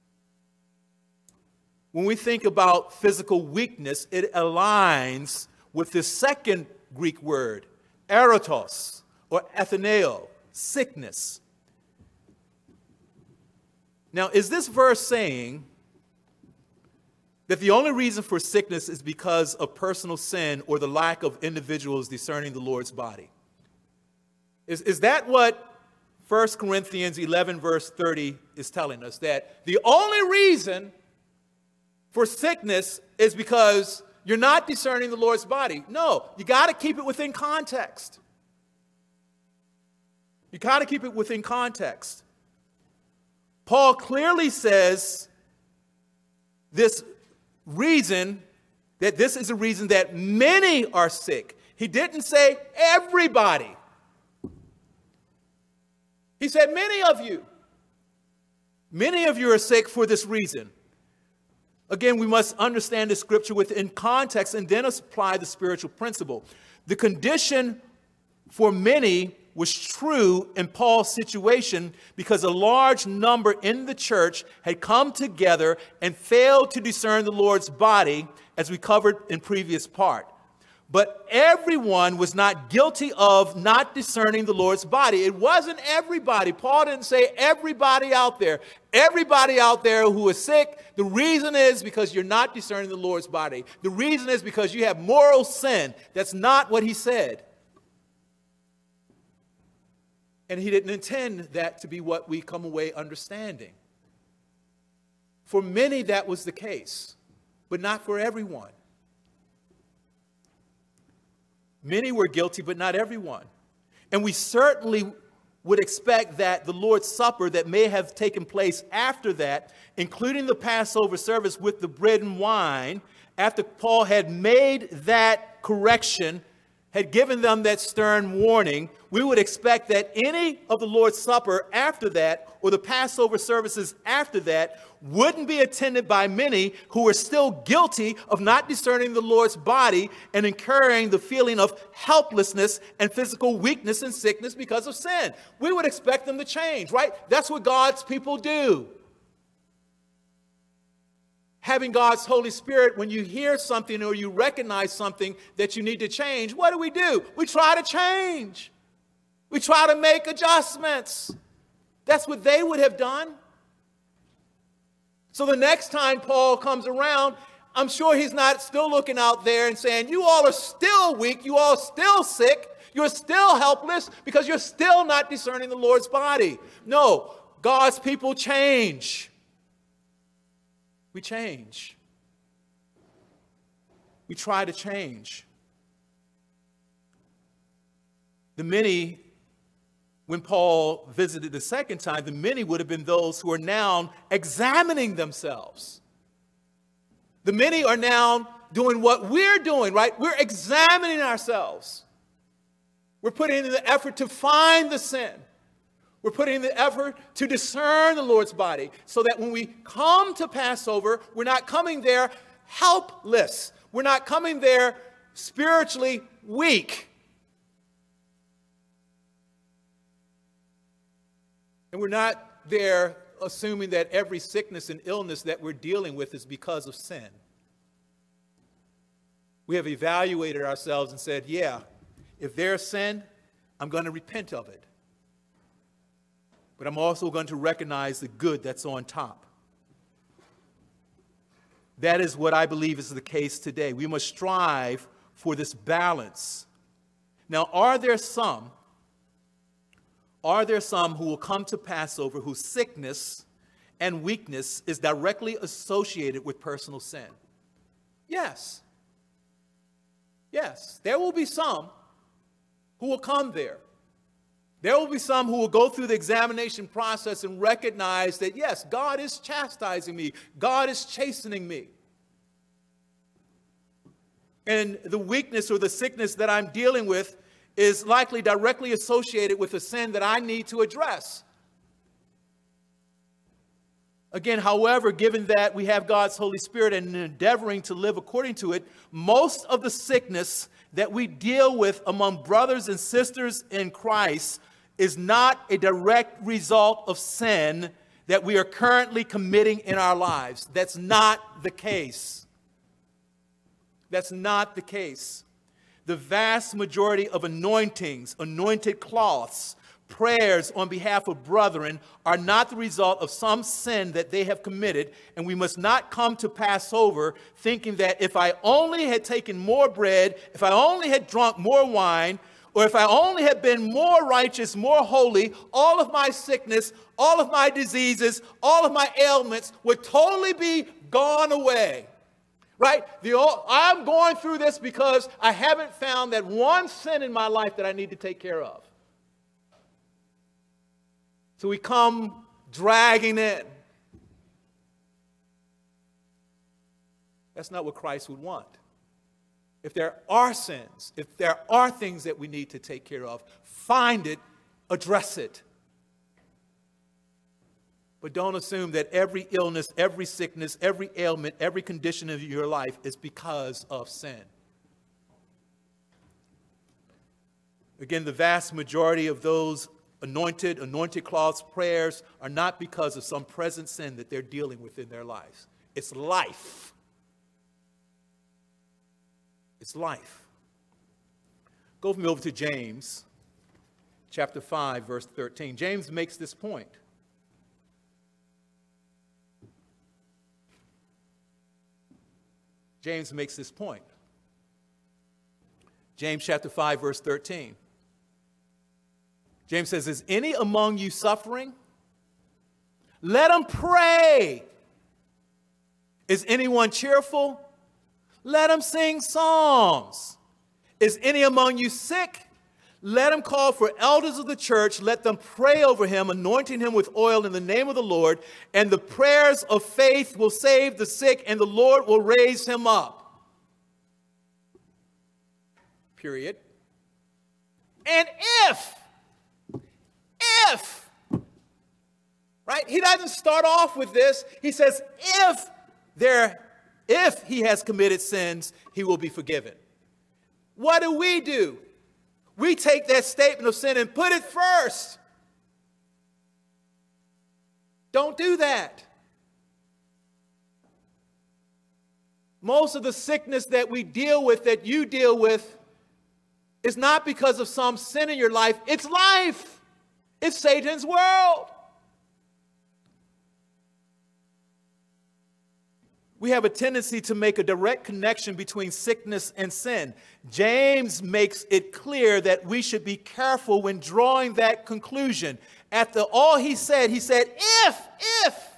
When we think about physical weakness, it aligns with the second Greek word, erotos, or atheneo, sickness. Now, is this verse saying that the only reason for sickness is because of personal sin or the lack of individuals discerning the Lord's body? Is, is that what First Corinthians eleven verse thirty is telling us? That the only reason for sickness is because you're not discerning the Lord's body? No, you got to keep it within context. You got to keep it within context. Paul clearly says this reason, that this is a reason that many are sick. He didn't say everybody. He said many of you. Many of you are sick for this reason. Again, we must understand the scripture within context and then apply the spiritual principle. The condition for many was true in Paul's situation because a large number in the church had come together and failed to discern the Lord's body, as we covered in previous part. But everyone was not guilty of not discerning the Lord's body. It wasn't everybody. Paul didn't say everybody out there. Everybody out there who is sick, the reason is because you're not discerning the Lord's body. The reason is because you have moral sin. That's not what he said. And he didn't intend that to be what we come away understanding. For many, that was the case, but not for everyone. Many were guilty, but not everyone. And we certainly would expect that the Lord's Supper that may have taken place after that, including the Passover service with the bread and wine, after Paul had made that correction, had given them that stern warning, we would expect that any of the Lord's Supper after that, or the Passover services after that, wouldn't be attended by many who were still guilty of not discerning the Lord's body and incurring the feeling of helplessness and physical weakness and sickness because of sin. We would expect them to change, right? That's what God's people do. Having God's Holy Spirit, when you hear something or you recognize something that you need to change, what do we do? We try to change. We try to make adjustments. That's what they would have done. So the next time Paul comes around, I'm sure he's not still looking out there and saying, you all are still weak, you all are still sick, you're still helpless because you're still not discerning the Lord's body. No, God's people change. We change. We try to change. The many, when Paul visited the second time, the many would have been those who are now examining themselves. The many are now doing what we're doing, right? We're examining ourselves. We're putting in the effort to find the sin. We're putting in the effort to discern the Lord's body so that when we come to Passover, we're not coming there helpless. We're not coming there spiritually weak. And we're not there assuming that every sickness and illness that we're dealing with is because of sin. We have evaluated ourselves and said, yeah, if there's sin, I'm going to repent of it. But I'm also going to recognize the good that's on top. That is what I believe is the case today. We must strive for this balance. Now, are there some, are there some who will come to Passover whose sickness and weakness is directly associated with personal sin? Yes. Yes, there will be some who will come there. There will be some who will go through the examination process and recognize that, yes, God is chastising me. God is chastening me. And the weakness or the sickness that I'm dealing with is likely directly associated with a sin that I need to address. Again, however, given that we have God's Holy Spirit and endeavoring to live according to it, most of the sickness that we deal with among brothers and sisters in Christ is not a direct result of sin that we are currently committing in our lives. That's not the case. That's not the case. The vast majority of anointings, anointed cloths, prayers on behalf of brethren are not the result of some sin that they have committed, and we must not come to Passover thinking that if I only had taken more bread, if I only had drunk more wine, or if I only had been more righteous, more holy, all of my sickness, all of my diseases, all of my ailments would totally be gone away. Right? The, I'm going through this because I haven't found that one sin in my life that I need to take care of. So we come dragging in. That's not what Christ would want. If there are sins, if there are things that we need to take care of, find it, address it. But don't assume that every illness, every sickness, every ailment, every condition of your life is because of sin. Again, the vast majority of those anointed, anointed cloths prayers are not because of some present sin that they're dealing with in their lives. It's life. It's life. Go with me over to James, chapter five, verse thirteen. James makes this point. James makes this point. James chapter five, verse thirteen. James says, is any among you suffering? Let him pray. Is anyone cheerful? Let him sing psalms. Is any among you sick? Let him call for elders of the church. Let them pray over him, anointing him with oil in the name of the Lord. And the prayers of faith will save the sick, and the Lord will raise him up. Period. And if, if, right? He doesn't start off with this. He says, if there, if he has committed sins, he will be forgiven. What do we do? We take that statement of sin and put it first. Don't do that. Most of the sickness that we deal with, that you deal with, is not because of some sin in your life. It's life. It's Satan's world. We have a tendency to make a direct connection between sickness and sin. James makes it clear that we should be careful when drawing that conclusion. After all he said, he said, if, if,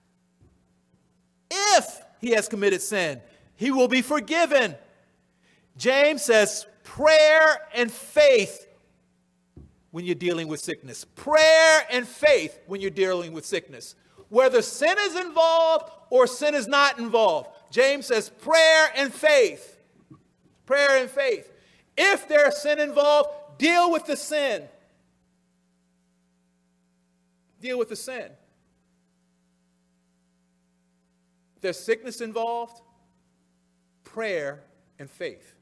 if he has committed sin, he will be forgiven. James says prayer and faith when you're dealing with sickness. Prayer and faith when you're dealing with sickness. Whether sin is involved or sin is not involved. James says prayer and faith. Prayer and faith. If there's sin involved, deal with the sin. Deal with the sin. If there's sickness involved, prayer and faith.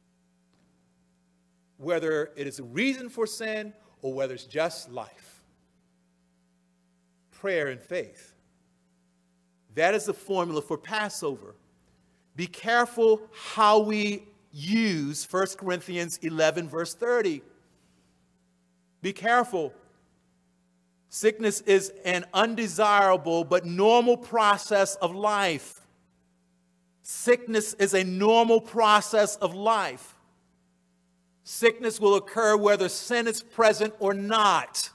Whether it is a reason for sin or whether it's just life. Prayer and faith. That is the formula for Passover. Be careful how we use First Corinthians eleven, verse thirty. Be careful. Sickness is an undesirable but normal process of life. Sickness is a normal process of life. Sickness will occur whether sin is present or not.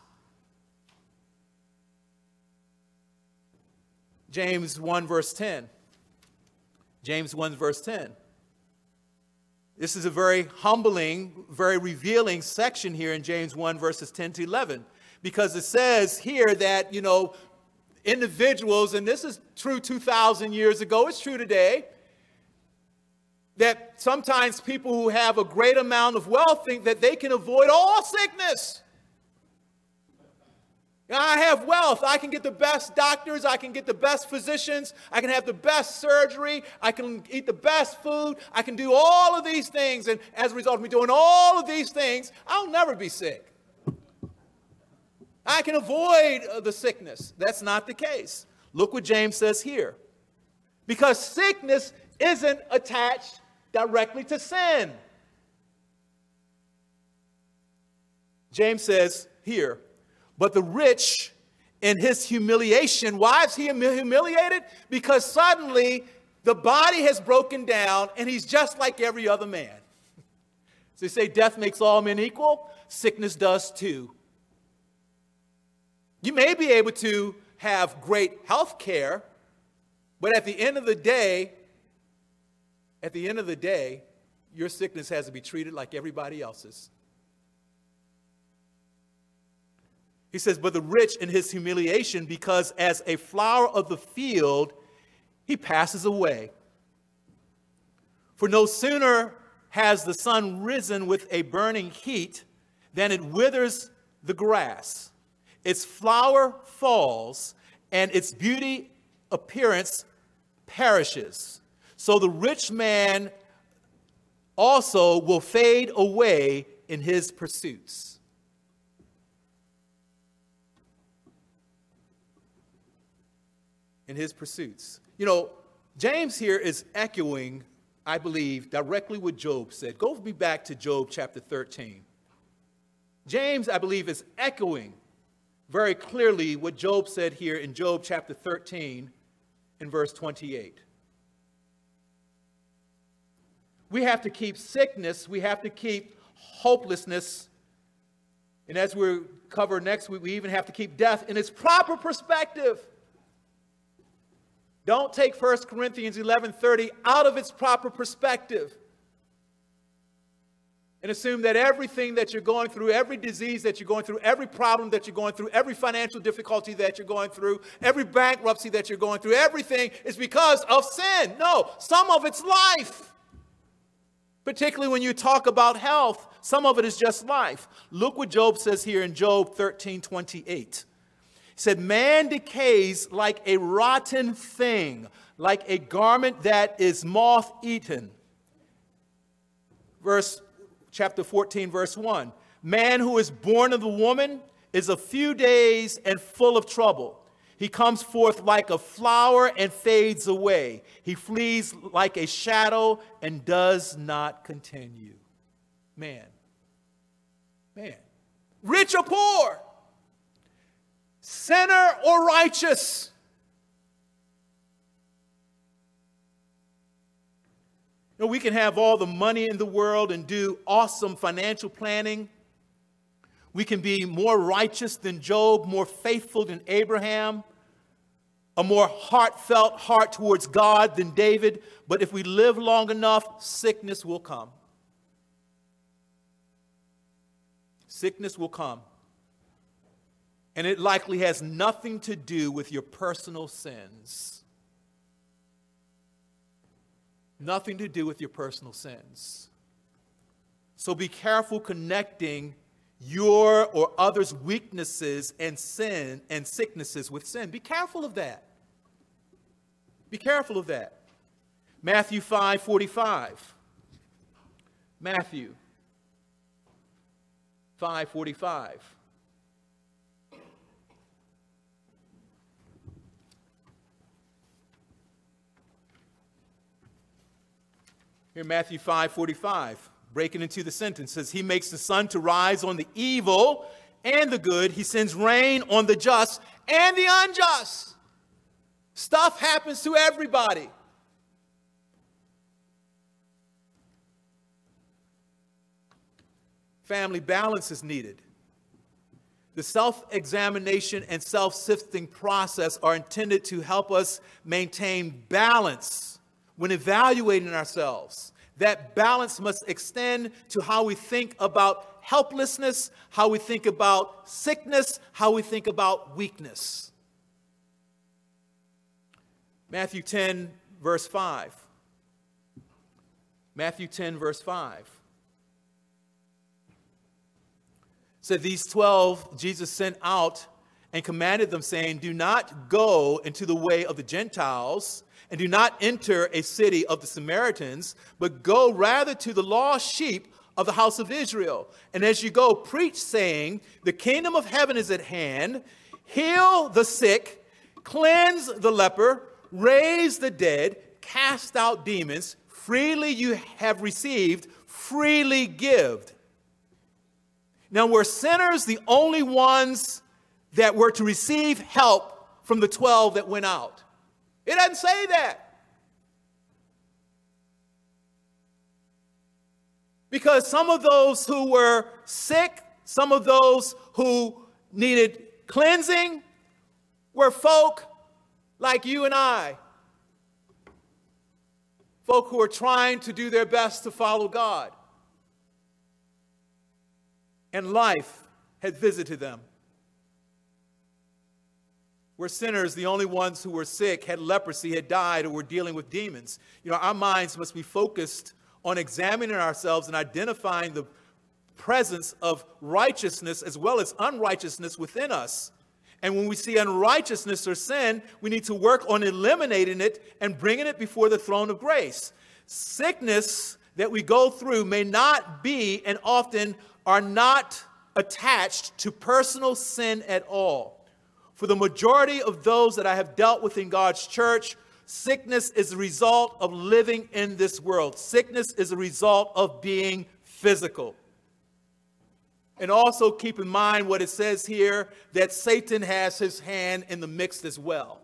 James one, verse ten. James one, verse ten. This is a very humbling, very revealing section here in James one, verses ten to eleven. Because it says here that, you know, individuals, and this is true two thousand years ago, it's true today, that sometimes people who have a great amount of wealth think that they can avoid all sickness. I have wealth. I can get the best doctors. I can get the best physicians. I can have the best surgery. I can eat the best food. I can do all of these things. And as a result of me doing all of these things, I'll never be sick. I can avoid the sickness. That's not the case. Look what James says here. Because sickness isn't attached directly to sin. James says here, but the rich in his humiliation, why is he humiliated? Because suddenly the body has broken down and he's just like every other man. So they say death makes all men equal. Sickness does too. You may be able to have great health care, but at the end of the day, at the end of the day, your sickness has to be treated like everybody else's. He says, but the rich in his humiliation, because as a flower of the field, he passes away. For no sooner has the sun risen with a burning heat than it withers the grass. Its flower falls, and its beauty appearance perishes. So the rich man also will fade away in his pursuits. In his pursuits. You know, James here is echoing, I believe, directly what Job said. Go with me back to Job chapter thirteen. James, I believe, is echoing very clearly what Job said here in Job chapter thirteen in verse twenty-eight. We have to keep sickness, we have to keep hopelessness, and as we'll cover next week, we even have to keep death in its proper perspective. Don't take First Corinthians eleven thirty out of its proper perspective and assume that everything that you're going through, every disease that you're going through, every problem that you're going through, every financial difficulty that you're going through, every bankruptcy that you're going through, everything is because of sin. No, some of it's life. Particularly when you talk about health, some of it is just life. Look what Job says here in Job thirteen twenty-eight. He said, man decays like a rotten thing, like a garment that is moth-eaten. Verse, chapter fourteen, verse one. Man who is born of the woman is a few days and full of trouble. He comes forth like a flower and fades away. He flees like a shadow and does not continue. Man. Man. Rich or poor. Sinner or righteous. You know, we can have all the money in the world and do awesome financial planning. We can be more righteous than Job, more faithful than Abraham, a more heartfelt heart towards God than David. But if we live long enough, sickness will come. Sickness will come. And it likely has nothing to do with your personal sins. Nothing to do with your personal sins. So be careful connecting your or others' weaknesses and sin and sicknesses with sin. Be careful of that. Be careful of that. Matthew five forty-five. Matthew five forty-five. Here, Matthew five forty-five, breaking into the sentence, says, he makes the sun to rise on the evil and the good. He sends rain on the just and the unjust. Stuff happens to everybody. Family balance is needed. The self-examination and self-sifting process are intended to help us maintain balance when evaluating ourselves. That balance must extend to how we think about helplessness, how we think about sickness, how we think about weakness. Matthew ten, verse five. Matthew ten, verse five. Said these twelve Jesus sent out and commanded them, saying, do not go into the way of the Gentiles, and do not enter a city of the Samaritans, but go rather to the lost sheep of the house of Israel. And as you go, preach, saying, the kingdom of heaven is at hand. Heal the sick, cleanse the leper, raise the dead, cast out demons. Freely you have received, freely give. Now, were sinners the only ones that were to receive help from the twelve that went out? It doesn't say that. Because some of those who were sick, some of those who needed cleansing were folk like you and I. Folk who are trying to do their best to follow God. And life had visited them. Were sinners, the only ones who were sick, had leprosy, had died, or were dealing with demons. You know, our minds must be focused on examining ourselves and identifying the presence of righteousness as well as unrighteousness within us. And when we see unrighteousness or sin, we need to work on eliminating it and bringing it before the throne of grace. Sickness that we go through may not be, and often are not, attached to personal sin at all. For the majority of those that I have dealt with in God's church, sickness is a result of living in this world. Sickness is a result of being physical. And also keep in mind what it says here, that Satan has his hand in the mix as well.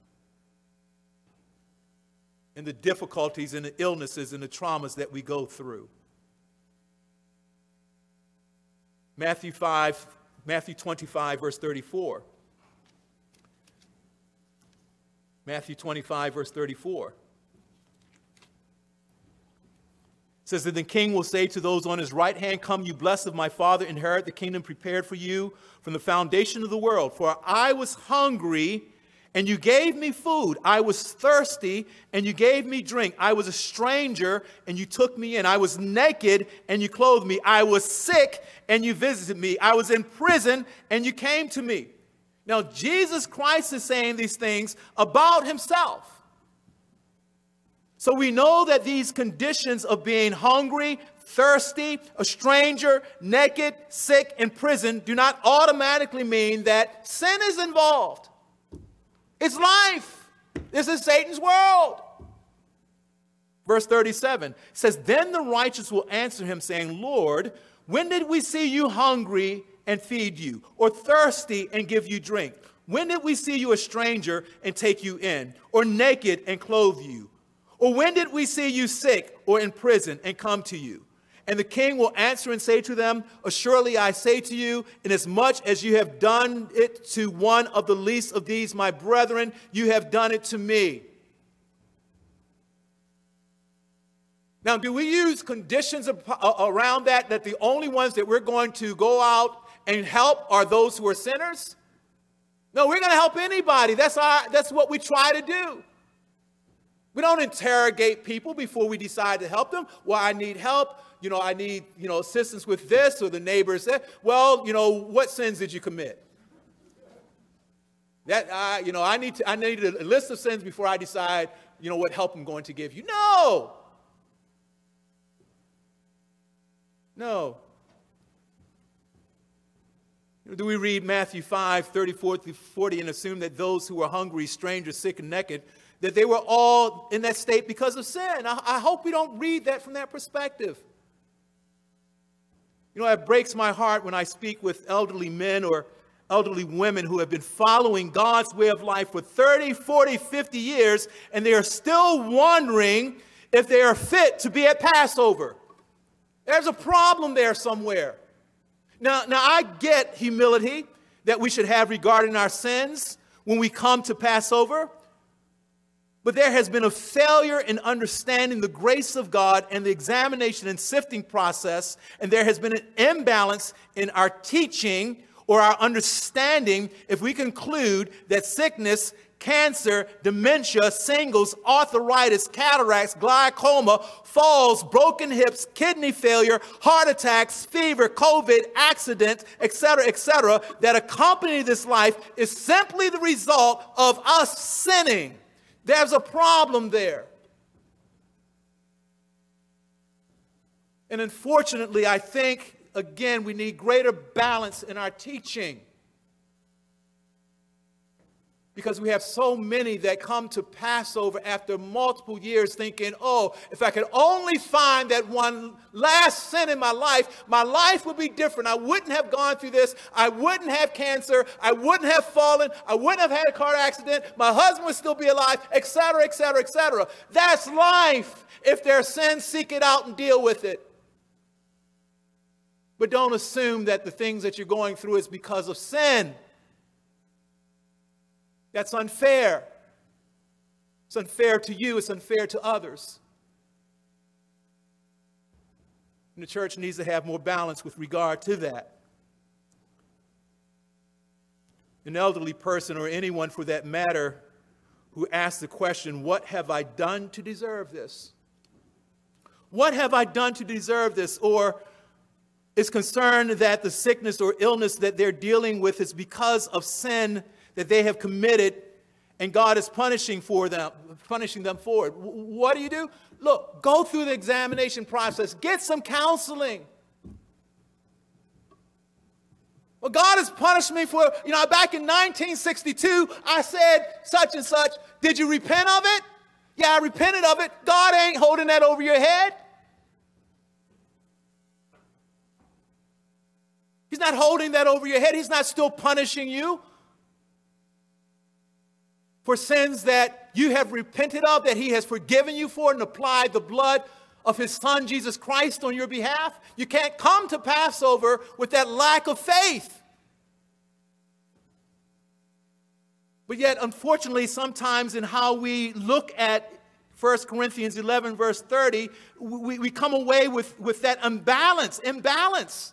In the difficulties and the illnesses and the traumas that we go through. Matthew five, Matthew twenty-five, verse thirty-four. Matthew twenty-five, verse thirty-four. It says that the king will say to those on his right hand, "Come, you blessed of my Father, inherit the kingdom prepared for you from the foundation of the world. For I was hungry, and you gave me food. I was thirsty, and you gave me drink. I was a stranger, and you took me in. I was naked, and you clothed me. I was sick, and you visited me. I was in prison, and you came to me." Now, Jesus Christ is saying these things about himself. So we know that these conditions of being hungry, thirsty, a stranger, naked, sick, in prison do not automatically mean that sin is involved. It's life. This is Satan's world. Verse thirty-seven says, "Then the righteous will answer him, saying, Lord, when did we see you hungry and feed you, or thirsty and give you drink? When did we see you a stranger and take you in, or naked and clothe you? Or when did we see you sick or in prison and come to you?" And the king will answer and say to them, "Assuredly I say to you, inasmuch as you have done it to one of the least of these my brethren, you have done it to me." Now, do we use conditions around that, that the only ones that we're going to go out and help are those who are sinners? No, we're going to help anybody. That's our, that's what we try to do. We don't interrogate people before we decide to help them. Well, I need help. You know, I need, you know, assistance with this, or the neighbors said, "Well, you know, what sins did you commit?" That, uh, you know, I need to, I need a list of sins before I decide, you know, what help I'm going to give you. No. No. Do we read Matthew five, thirty-four through forty, and assume that those who were hungry, strangers, sick, and naked, that they were all in that state because of sin? I, I hope we don't read that from that perspective. You know, it breaks my heart when I speak with elderly men or elderly women who have been following God's way of life for thirty, forty, fifty years, and they are still wondering if they are fit to be at Passover. There's a problem there somewhere. Now, now I get humility that we should have regarding our sins when we come to Passover. But there has been a failure in understanding the grace of God and the examination and sifting process. And there has been an imbalance in our teaching or our understanding if we conclude that sickness, cancer, dementia, shingles, arthritis, cataracts, glaucoma, falls, broken hips, kidney failure, heart attacks, fever, COVID, accident, et cetera, et cetera, that accompany this life is simply the result of us sinning. There's a problem there. And unfortunately, I think, again, we need greater balance in our teaching. Because we have so many that come to Passover after multiple years thinking, oh, if I could only find that one last sin in my life, my life would be different. I wouldn't have gone through this. I wouldn't have cancer. I wouldn't have fallen. I wouldn't have had a car accident. My husband would still be alive, et cetera, et cetera, et cetera. That's life. If there's sin, seek it out and deal with it. But don't assume that the things that you're going through is because of sin. That's unfair. It's unfair to you. It's unfair to others. And the church needs to have more balance with regard to that. An elderly person, or anyone for that matter, who asks the question, what have I done to deserve this? What have I done to deserve this? Or is concerned that the sickness or illness that they're dealing with is because of sin that they have committed, and God is punishing for them, punishing them for it. What do you do? Look, go through the examination process. Get some counseling. Well, God has punished me for, you know, back in nineteen sixty-two, I said such and such. Did you repent of it? Yeah, I repented of it. God ain't holding that over your head. He's not holding that over your head. He's not still punishing you for sins that you have repented of, that he has forgiven you for and applied the blood of his son, Jesus Christ, on your behalf. You can't come to Passover with that lack of faith. But yet, unfortunately, sometimes in how we look at First Corinthians eleven, verse thirty, we, we come away with, with that imbalance, imbalance.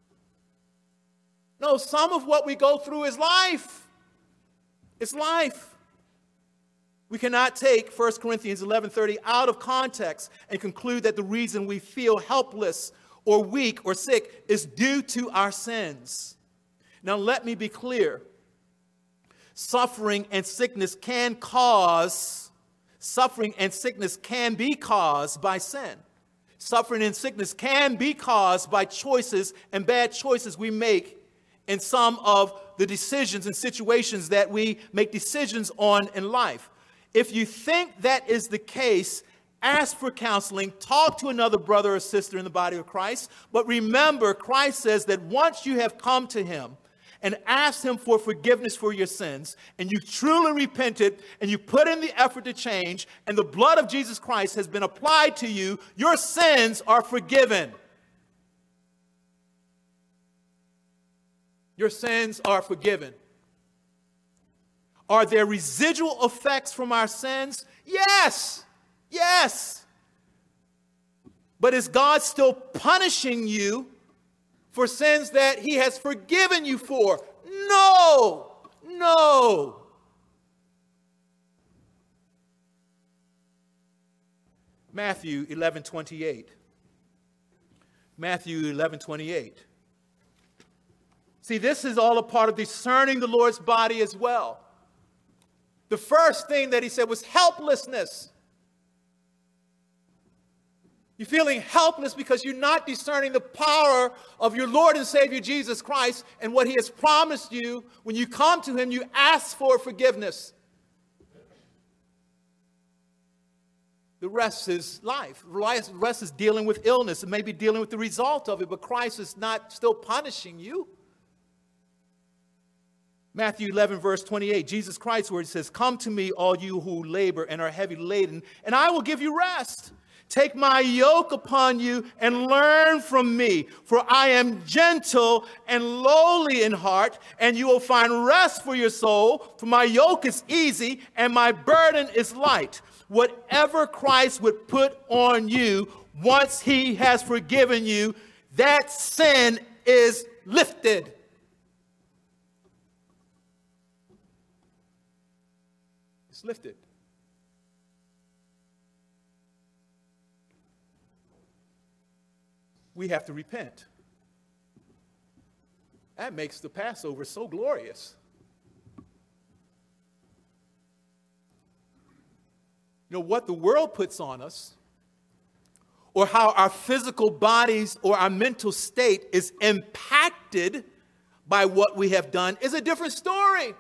No, some of what we go through is life. It's life. We cannot take First Corinthians eleven thirty out of context and conclude that the reason we feel helpless or weak or sick is due to our sins. Now, let me be clear. Suffering and sickness can cause, suffering and sickness can be caused by sin. Suffering and sickness can be caused by choices and bad choices we make in some of the decisions and situations that we make decisions on in life. If you think that is the case, ask for counseling, talk to another brother or sister in the body of Christ. But remember, Christ says that once you have come to him and asked him for forgiveness for your sins, and you truly repented, and you put in the effort to change, and the blood of Jesus Christ has been applied to you, your sins are forgiven. Your sins are forgiven. Are there residual effects from our sins? Yes. Yes. But is God still punishing you for sins that he has forgiven you for? No. No. Matthew eleven twenty-eight. Matthew eleven twenty-eight. See, this is all a part of discerning the Lord's body as well. The first thing that he said was helplessness. You're feeling helpless because you're not discerning the power of your Lord and Savior Jesus Christ and what he has promised you. When you come to him, you ask for forgiveness. The rest is life. The rest is dealing with illness and maybe dealing with the result of it, but Christ is not still punishing you. Matthew eleven, verse twenty-eight, Jesus Christ, where it says, "Come to me, all you who labor and are heavy laden, and I will give you rest. Take my yoke upon you and learn from me, for I am gentle and lowly in heart, and you will find rest for your soul. For my yoke is easy and my burden is light." Whatever Christ would put on you once he has forgiven you, that sin is lifted. It's lifted. We have to repent. That makes the Passover so glorious. You know, what the world puts on us, or how our physical bodies or our mental state is impacted by what we have done, is a different story.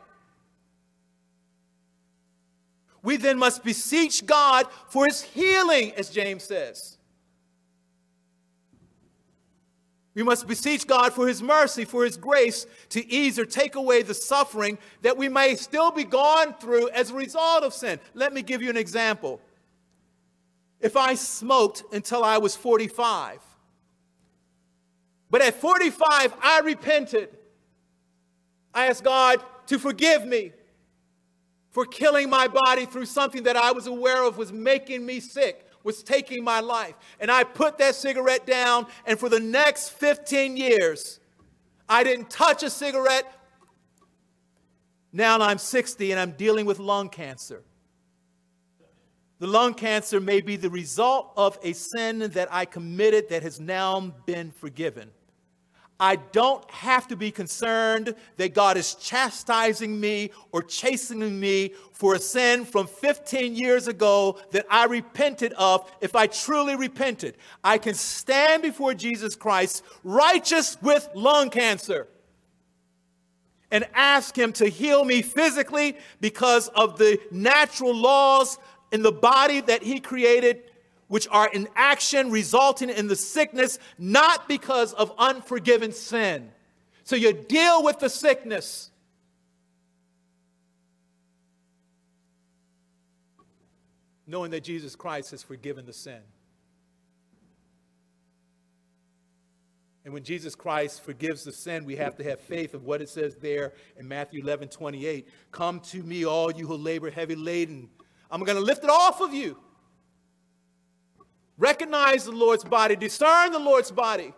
We then must beseech God for his healing, as James says. We must beseech God for his mercy, for his grace to ease or take away the suffering that we may still be gone through as a result of sin. Let me give you an example. If I smoked until I was forty-five, But at forty-five, I repented. I asked God to forgive me for killing my body through something that I was aware of was making me sick, was taking my life. And I put that cigarette down, and for the next fifteen years, I didn't touch a cigarette. Now I'm sixty and I'm dealing with lung cancer. The lung cancer may be the result of a sin that I committed that has now been forgiven. I don't have to be concerned that God is chastising me or chastening me for a sin from fifteen years ago that I repented of. If I truly repented, I can stand before Jesus Christ, righteous with lung cancer, and ask him to heal me physically because of the natural laws in the body that he created, which are in action, resulting in the sickness, not because of unforgiven sin. So you deal with the sickness. Knowing that Jesus Christ has forgiven the sin. And when Jesus Christ forgives the sin, we have to have faith of what it says there in Matthew eleven twenty-eight. Come to me, all you who labor heavy laden. I'm going to lift it off of you. Recognize the Lord's body. Discern the Lord's body.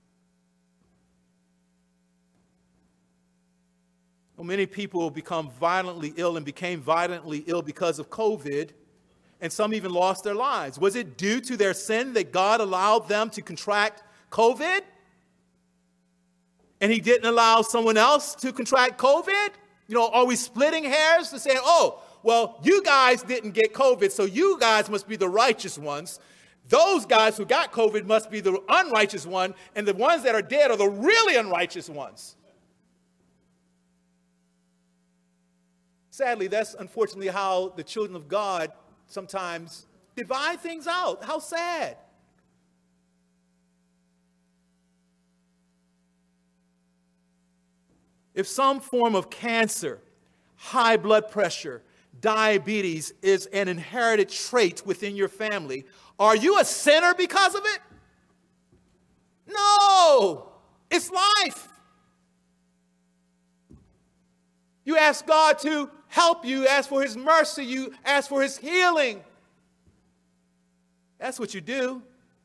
Well, many people become violently ill and became violently ill because of COVID, and some even lost their lives. Was it due to their sin that God allowed them to contract COVID? And he didn't allow someone else to contract COVID? You know, are we splitting hairs to say, oh, well, you guys didn't get COVID, so you guys must be the righteous ones. Those guys who got COVID must be the unrighteous one, and the ones that are dead are the really unrighteous ones. Sadly, that's unfortunately how the children of God sometimes divide things out. How sad. If some form of cancer, high blood pressure, diabetes is an inherited trait within your family, are you a sinner because of it? No, it's life. You ask God to help you, ask for his mercy, you ask for his healing. That's what you do.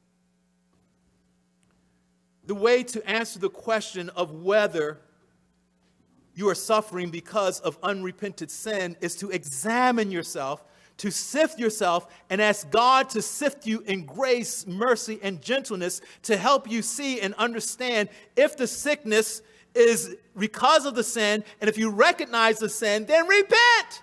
The way to answer the question of whether you are suffering because of unrepented sin is to examine yourself, to sift yourself, and ask God to sift you in grace, mercy, and gentleness to help you see and understand if the sickness is because of the sin, and if you recognize the sin, then repent.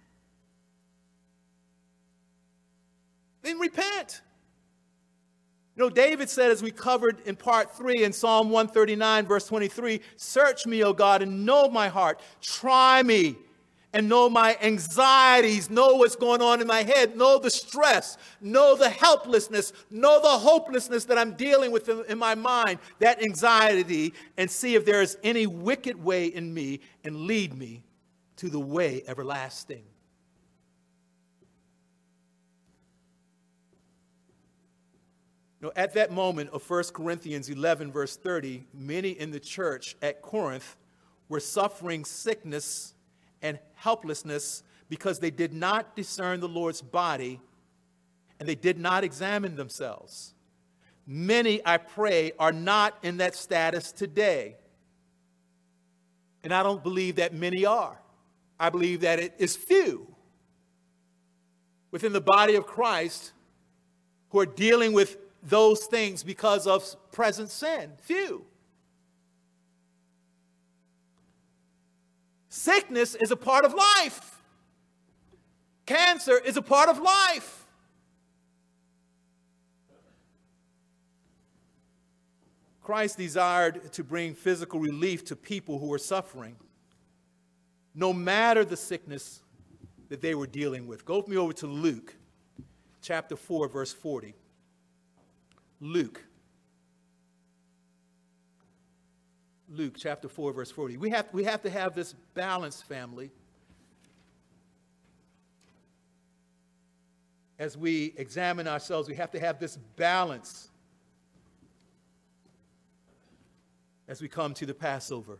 Then repent. You know, David said, as we covered in part three in Psalm one thirty-nine, verse twenty-three, search me, O God, and know my heart. Try me and know my anxieties. Know what's going on in my head. Know the stress. Know the helplessness. Know the hopelessness that I'm dealing with in, in my mind, that anxiety, and see if there is any wicked way in me, and lead me to the way everlasting. You know, at that moment of First Corinthians eleven, verse thirty, many in the church at Corinth were suffering sickness and helplessness because they did not discern the Lord's body and they did not examine themselves. Many, I pray, are not in that status today. And I don't believe that many are. I believe that it is few within the body of Christ who are dealing with those things because of present sin. Few. Sickness is a part of life. Cancer is a part of life. Christ desired to bring physical relief to people who were suffering, no matter the sickness that they were dealing with. Go with me over to Luke, chapter four, verse forty. Luke. Luke chapter four, verse forty. We have, we have to have this balance, family, as we examine ourselves. We have to have this balance as we come to the Passover.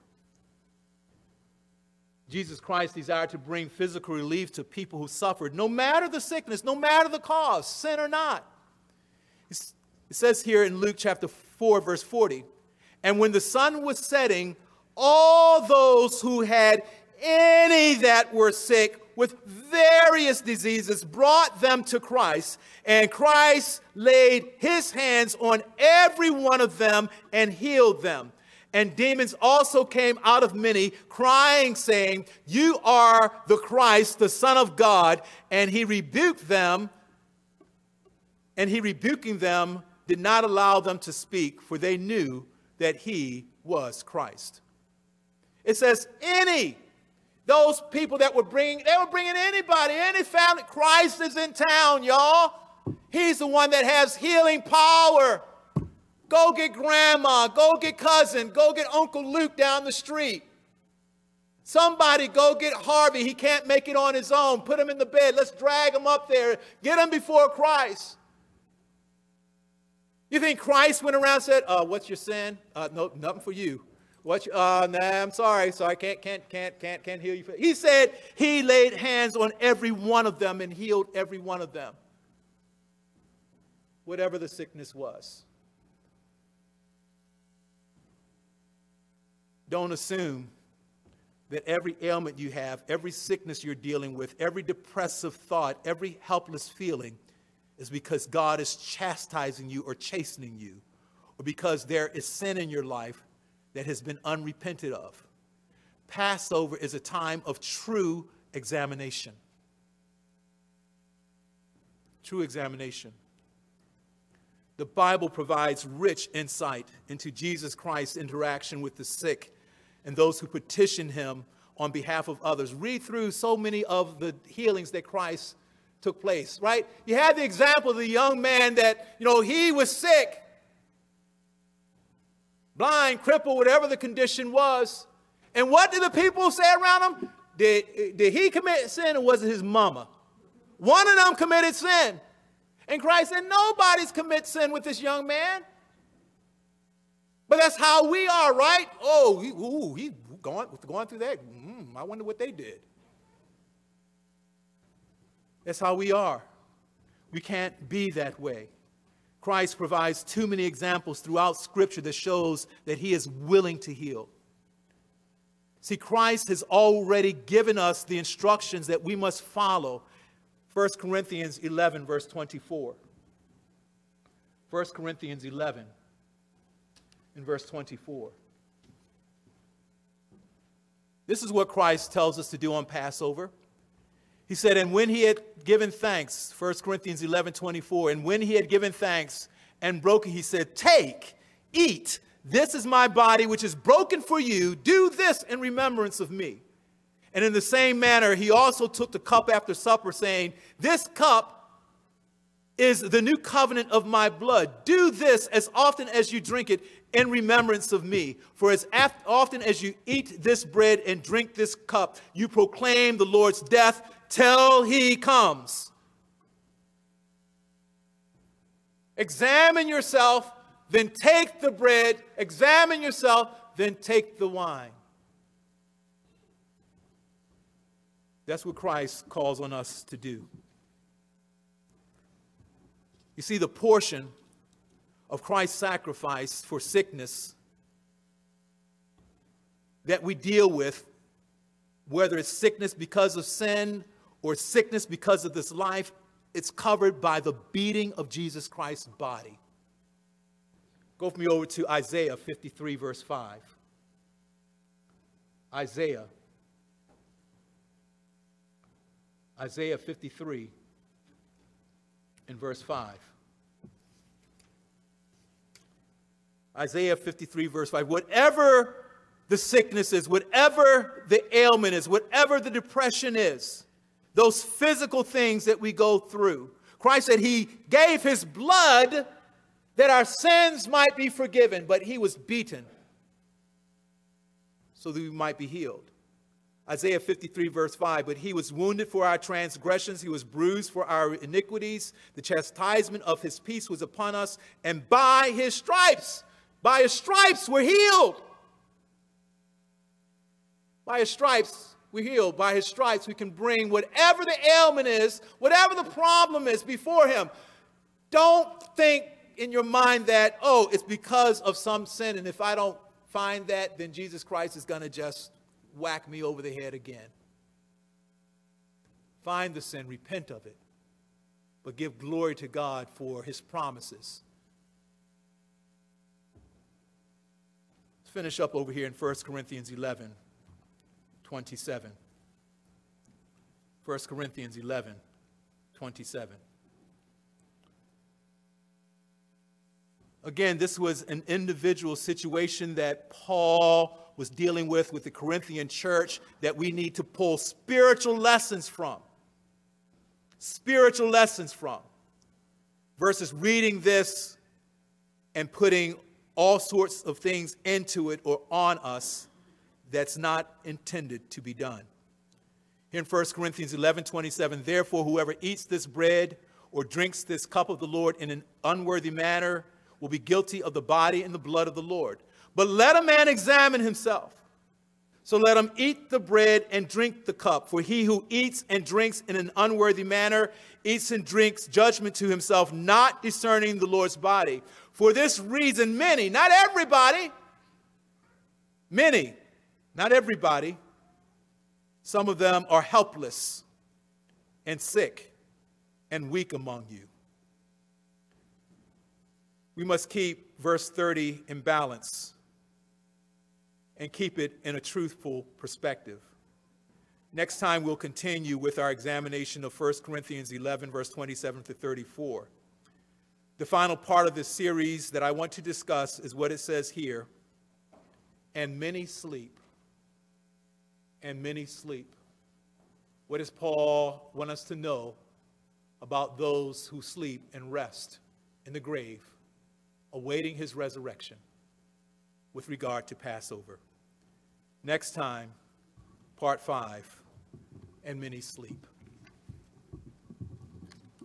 Jesus Christ desired to bring physical relief to people who suffered, no matter the sickness, no matter the cause, sin or not. It says here in Luke chapter four, verse forty, and when the sun was setting, all those who had any that were sick with various diseases brought them to Christ, and Christ laid his hands on every one of them and healed them. And demons also came out of many, crying, saying, "You are the Christ, the Son of God." And he rebuked them, and he rebuking them did not allow them to speak, for they knew that he was Christ. It says any. Those people that were bringing, they were bringing anybody, any family. Christ is in town, y'all. He's the one that has healing power. Go get grandma, go get cousin, go get Uncle Luke down the street. Somebody go get Harvey. He can't make it on his own. Put him in the bed. Let's drag him up there. Get him before Christ. You think Christ went around and said, uh, what's your sin? Uh, no, nothing for you. What? You, uh, nah, I'm sorry. Sorry, can't, can't, can't, can't, can't heal you. He said he laid hands on every one of them and healed every one of them, whatever the sickness was. Don't assume that every ailment you have, every sickness you're dealing with, every depressive thought, every helpless feeling is because God is chastising you or chastening you, or because there is sin in your life that has been unrepented of. Passover is a time of true examination. True examination. The Bible provides rich insight into Jesus Christ's interaction with the sick and those who petition him on behalf of others. Read through so many of the healings that Christ took place, right? You had the example of the young man that, you know, he was sick, blind, crippled, whatever the condition was. And what did the people say around him? Did, did he commit sin, or was it his mama? One of them committed sin. And Christ said, nobody's commit sin with this young man. But that's how we are, right? Oh, he, ooh, he's going, going through that. Mm, I wonder what they did. That's how we are. We can't be that way. Christ provides too many examples throughout Scripture that shows that he is willing to heal. See, Christ has already given us the instructions that we must follow. First Corinthians eleven, verse twenty-four. First Corinthians eleven, in verse twenty-four. This is what Christ tells us to do on Passover. He said, and when he had given thanks, First Corinthians eleven, twenty-four, and when he had given thanks and broken, he said, take, eat, this is my body which is broken for you. Do this in remembrance of me. And in the same manner, he also took the cup after supper, saying, this cup is the new covenant of my blood. Do this as often as you drink it in remembrance of me. For as often as you eat this bread and drink this cup, you proclaim the Lord's death till he comes. Examine yourself, then take the bread. Examine yourself, then take the wine. That's what Christ calls on us to do. You see, the portion of Christ's sacrifice for sickness that we deal with, whether it's sickness because of sin or sickness because of this life, it's covered by the beating of Jesus Christ's body. Go with me over to Isaiah fifty-three, verse five. Isaiah. Isaiah fifty-three in verse five. Isaiah fifty-three, verse five. Whatever the sickness is, whatever the ailment is, whatever the depression is, those physical things that we go through, Christ said he gave his blood that our sins might be forgiven, but he was beaten so that we might be healed. Isaiah fifty-three, verse five, but he was wounded for our transgressions, he was bruised for our iniquities, the chastisement of his peace was upon us, and by his stripes, by his stripes we're healed. By his stripes, we're healed. By his stripes, we can bring whatever the ailment is, whatever the problem is before him. Don't think in your mind that, oh, it's because of some sin, and if I don't find that, then Jesus Christ is going to just whack me over the head again. Find the sin, repent of it, but give glory to God for his promises. Let's finish up over here in First Corinthians eleven, twenty-seven. First Corinthians eleven, twenty-seven. Again, this was an individual situation that Paul was dealing with with the Corinthian church that we need to pull spiritual lessons from. Spiritual lessons from. Versus reading this and putting all sorts of things into it or on us that's not intended to be done. Here in First Corinthians eleven, twenty-seven, therefore whoever eats this bread or drinks this cup of the Lord in an unworthy manner will be guilty of the body and the blood of the Lord. But let a man examine himself. So let him eat the bread and drink the cup. For he who eats and drinks in an unworthy manner eats and drinks judgment to himself, not discerning the Lord's body. For this reason, many, not everybody, many, not everybody, some of them are helpless and sick and weak among you. We must keep verse thirty in balance and keep it in a truthful perspective. Next time, we'll continue with our examination of First Corinthians eleven, verse twenty-seven to thirty-four. The final part of this series that I want to discuss is what it says here, and many sleep, and many sleep. What does Paul want us to know about those who sleep and rest in the grave, awaiting his resurrection with regard to Passover? Next time, part five, and many sleep.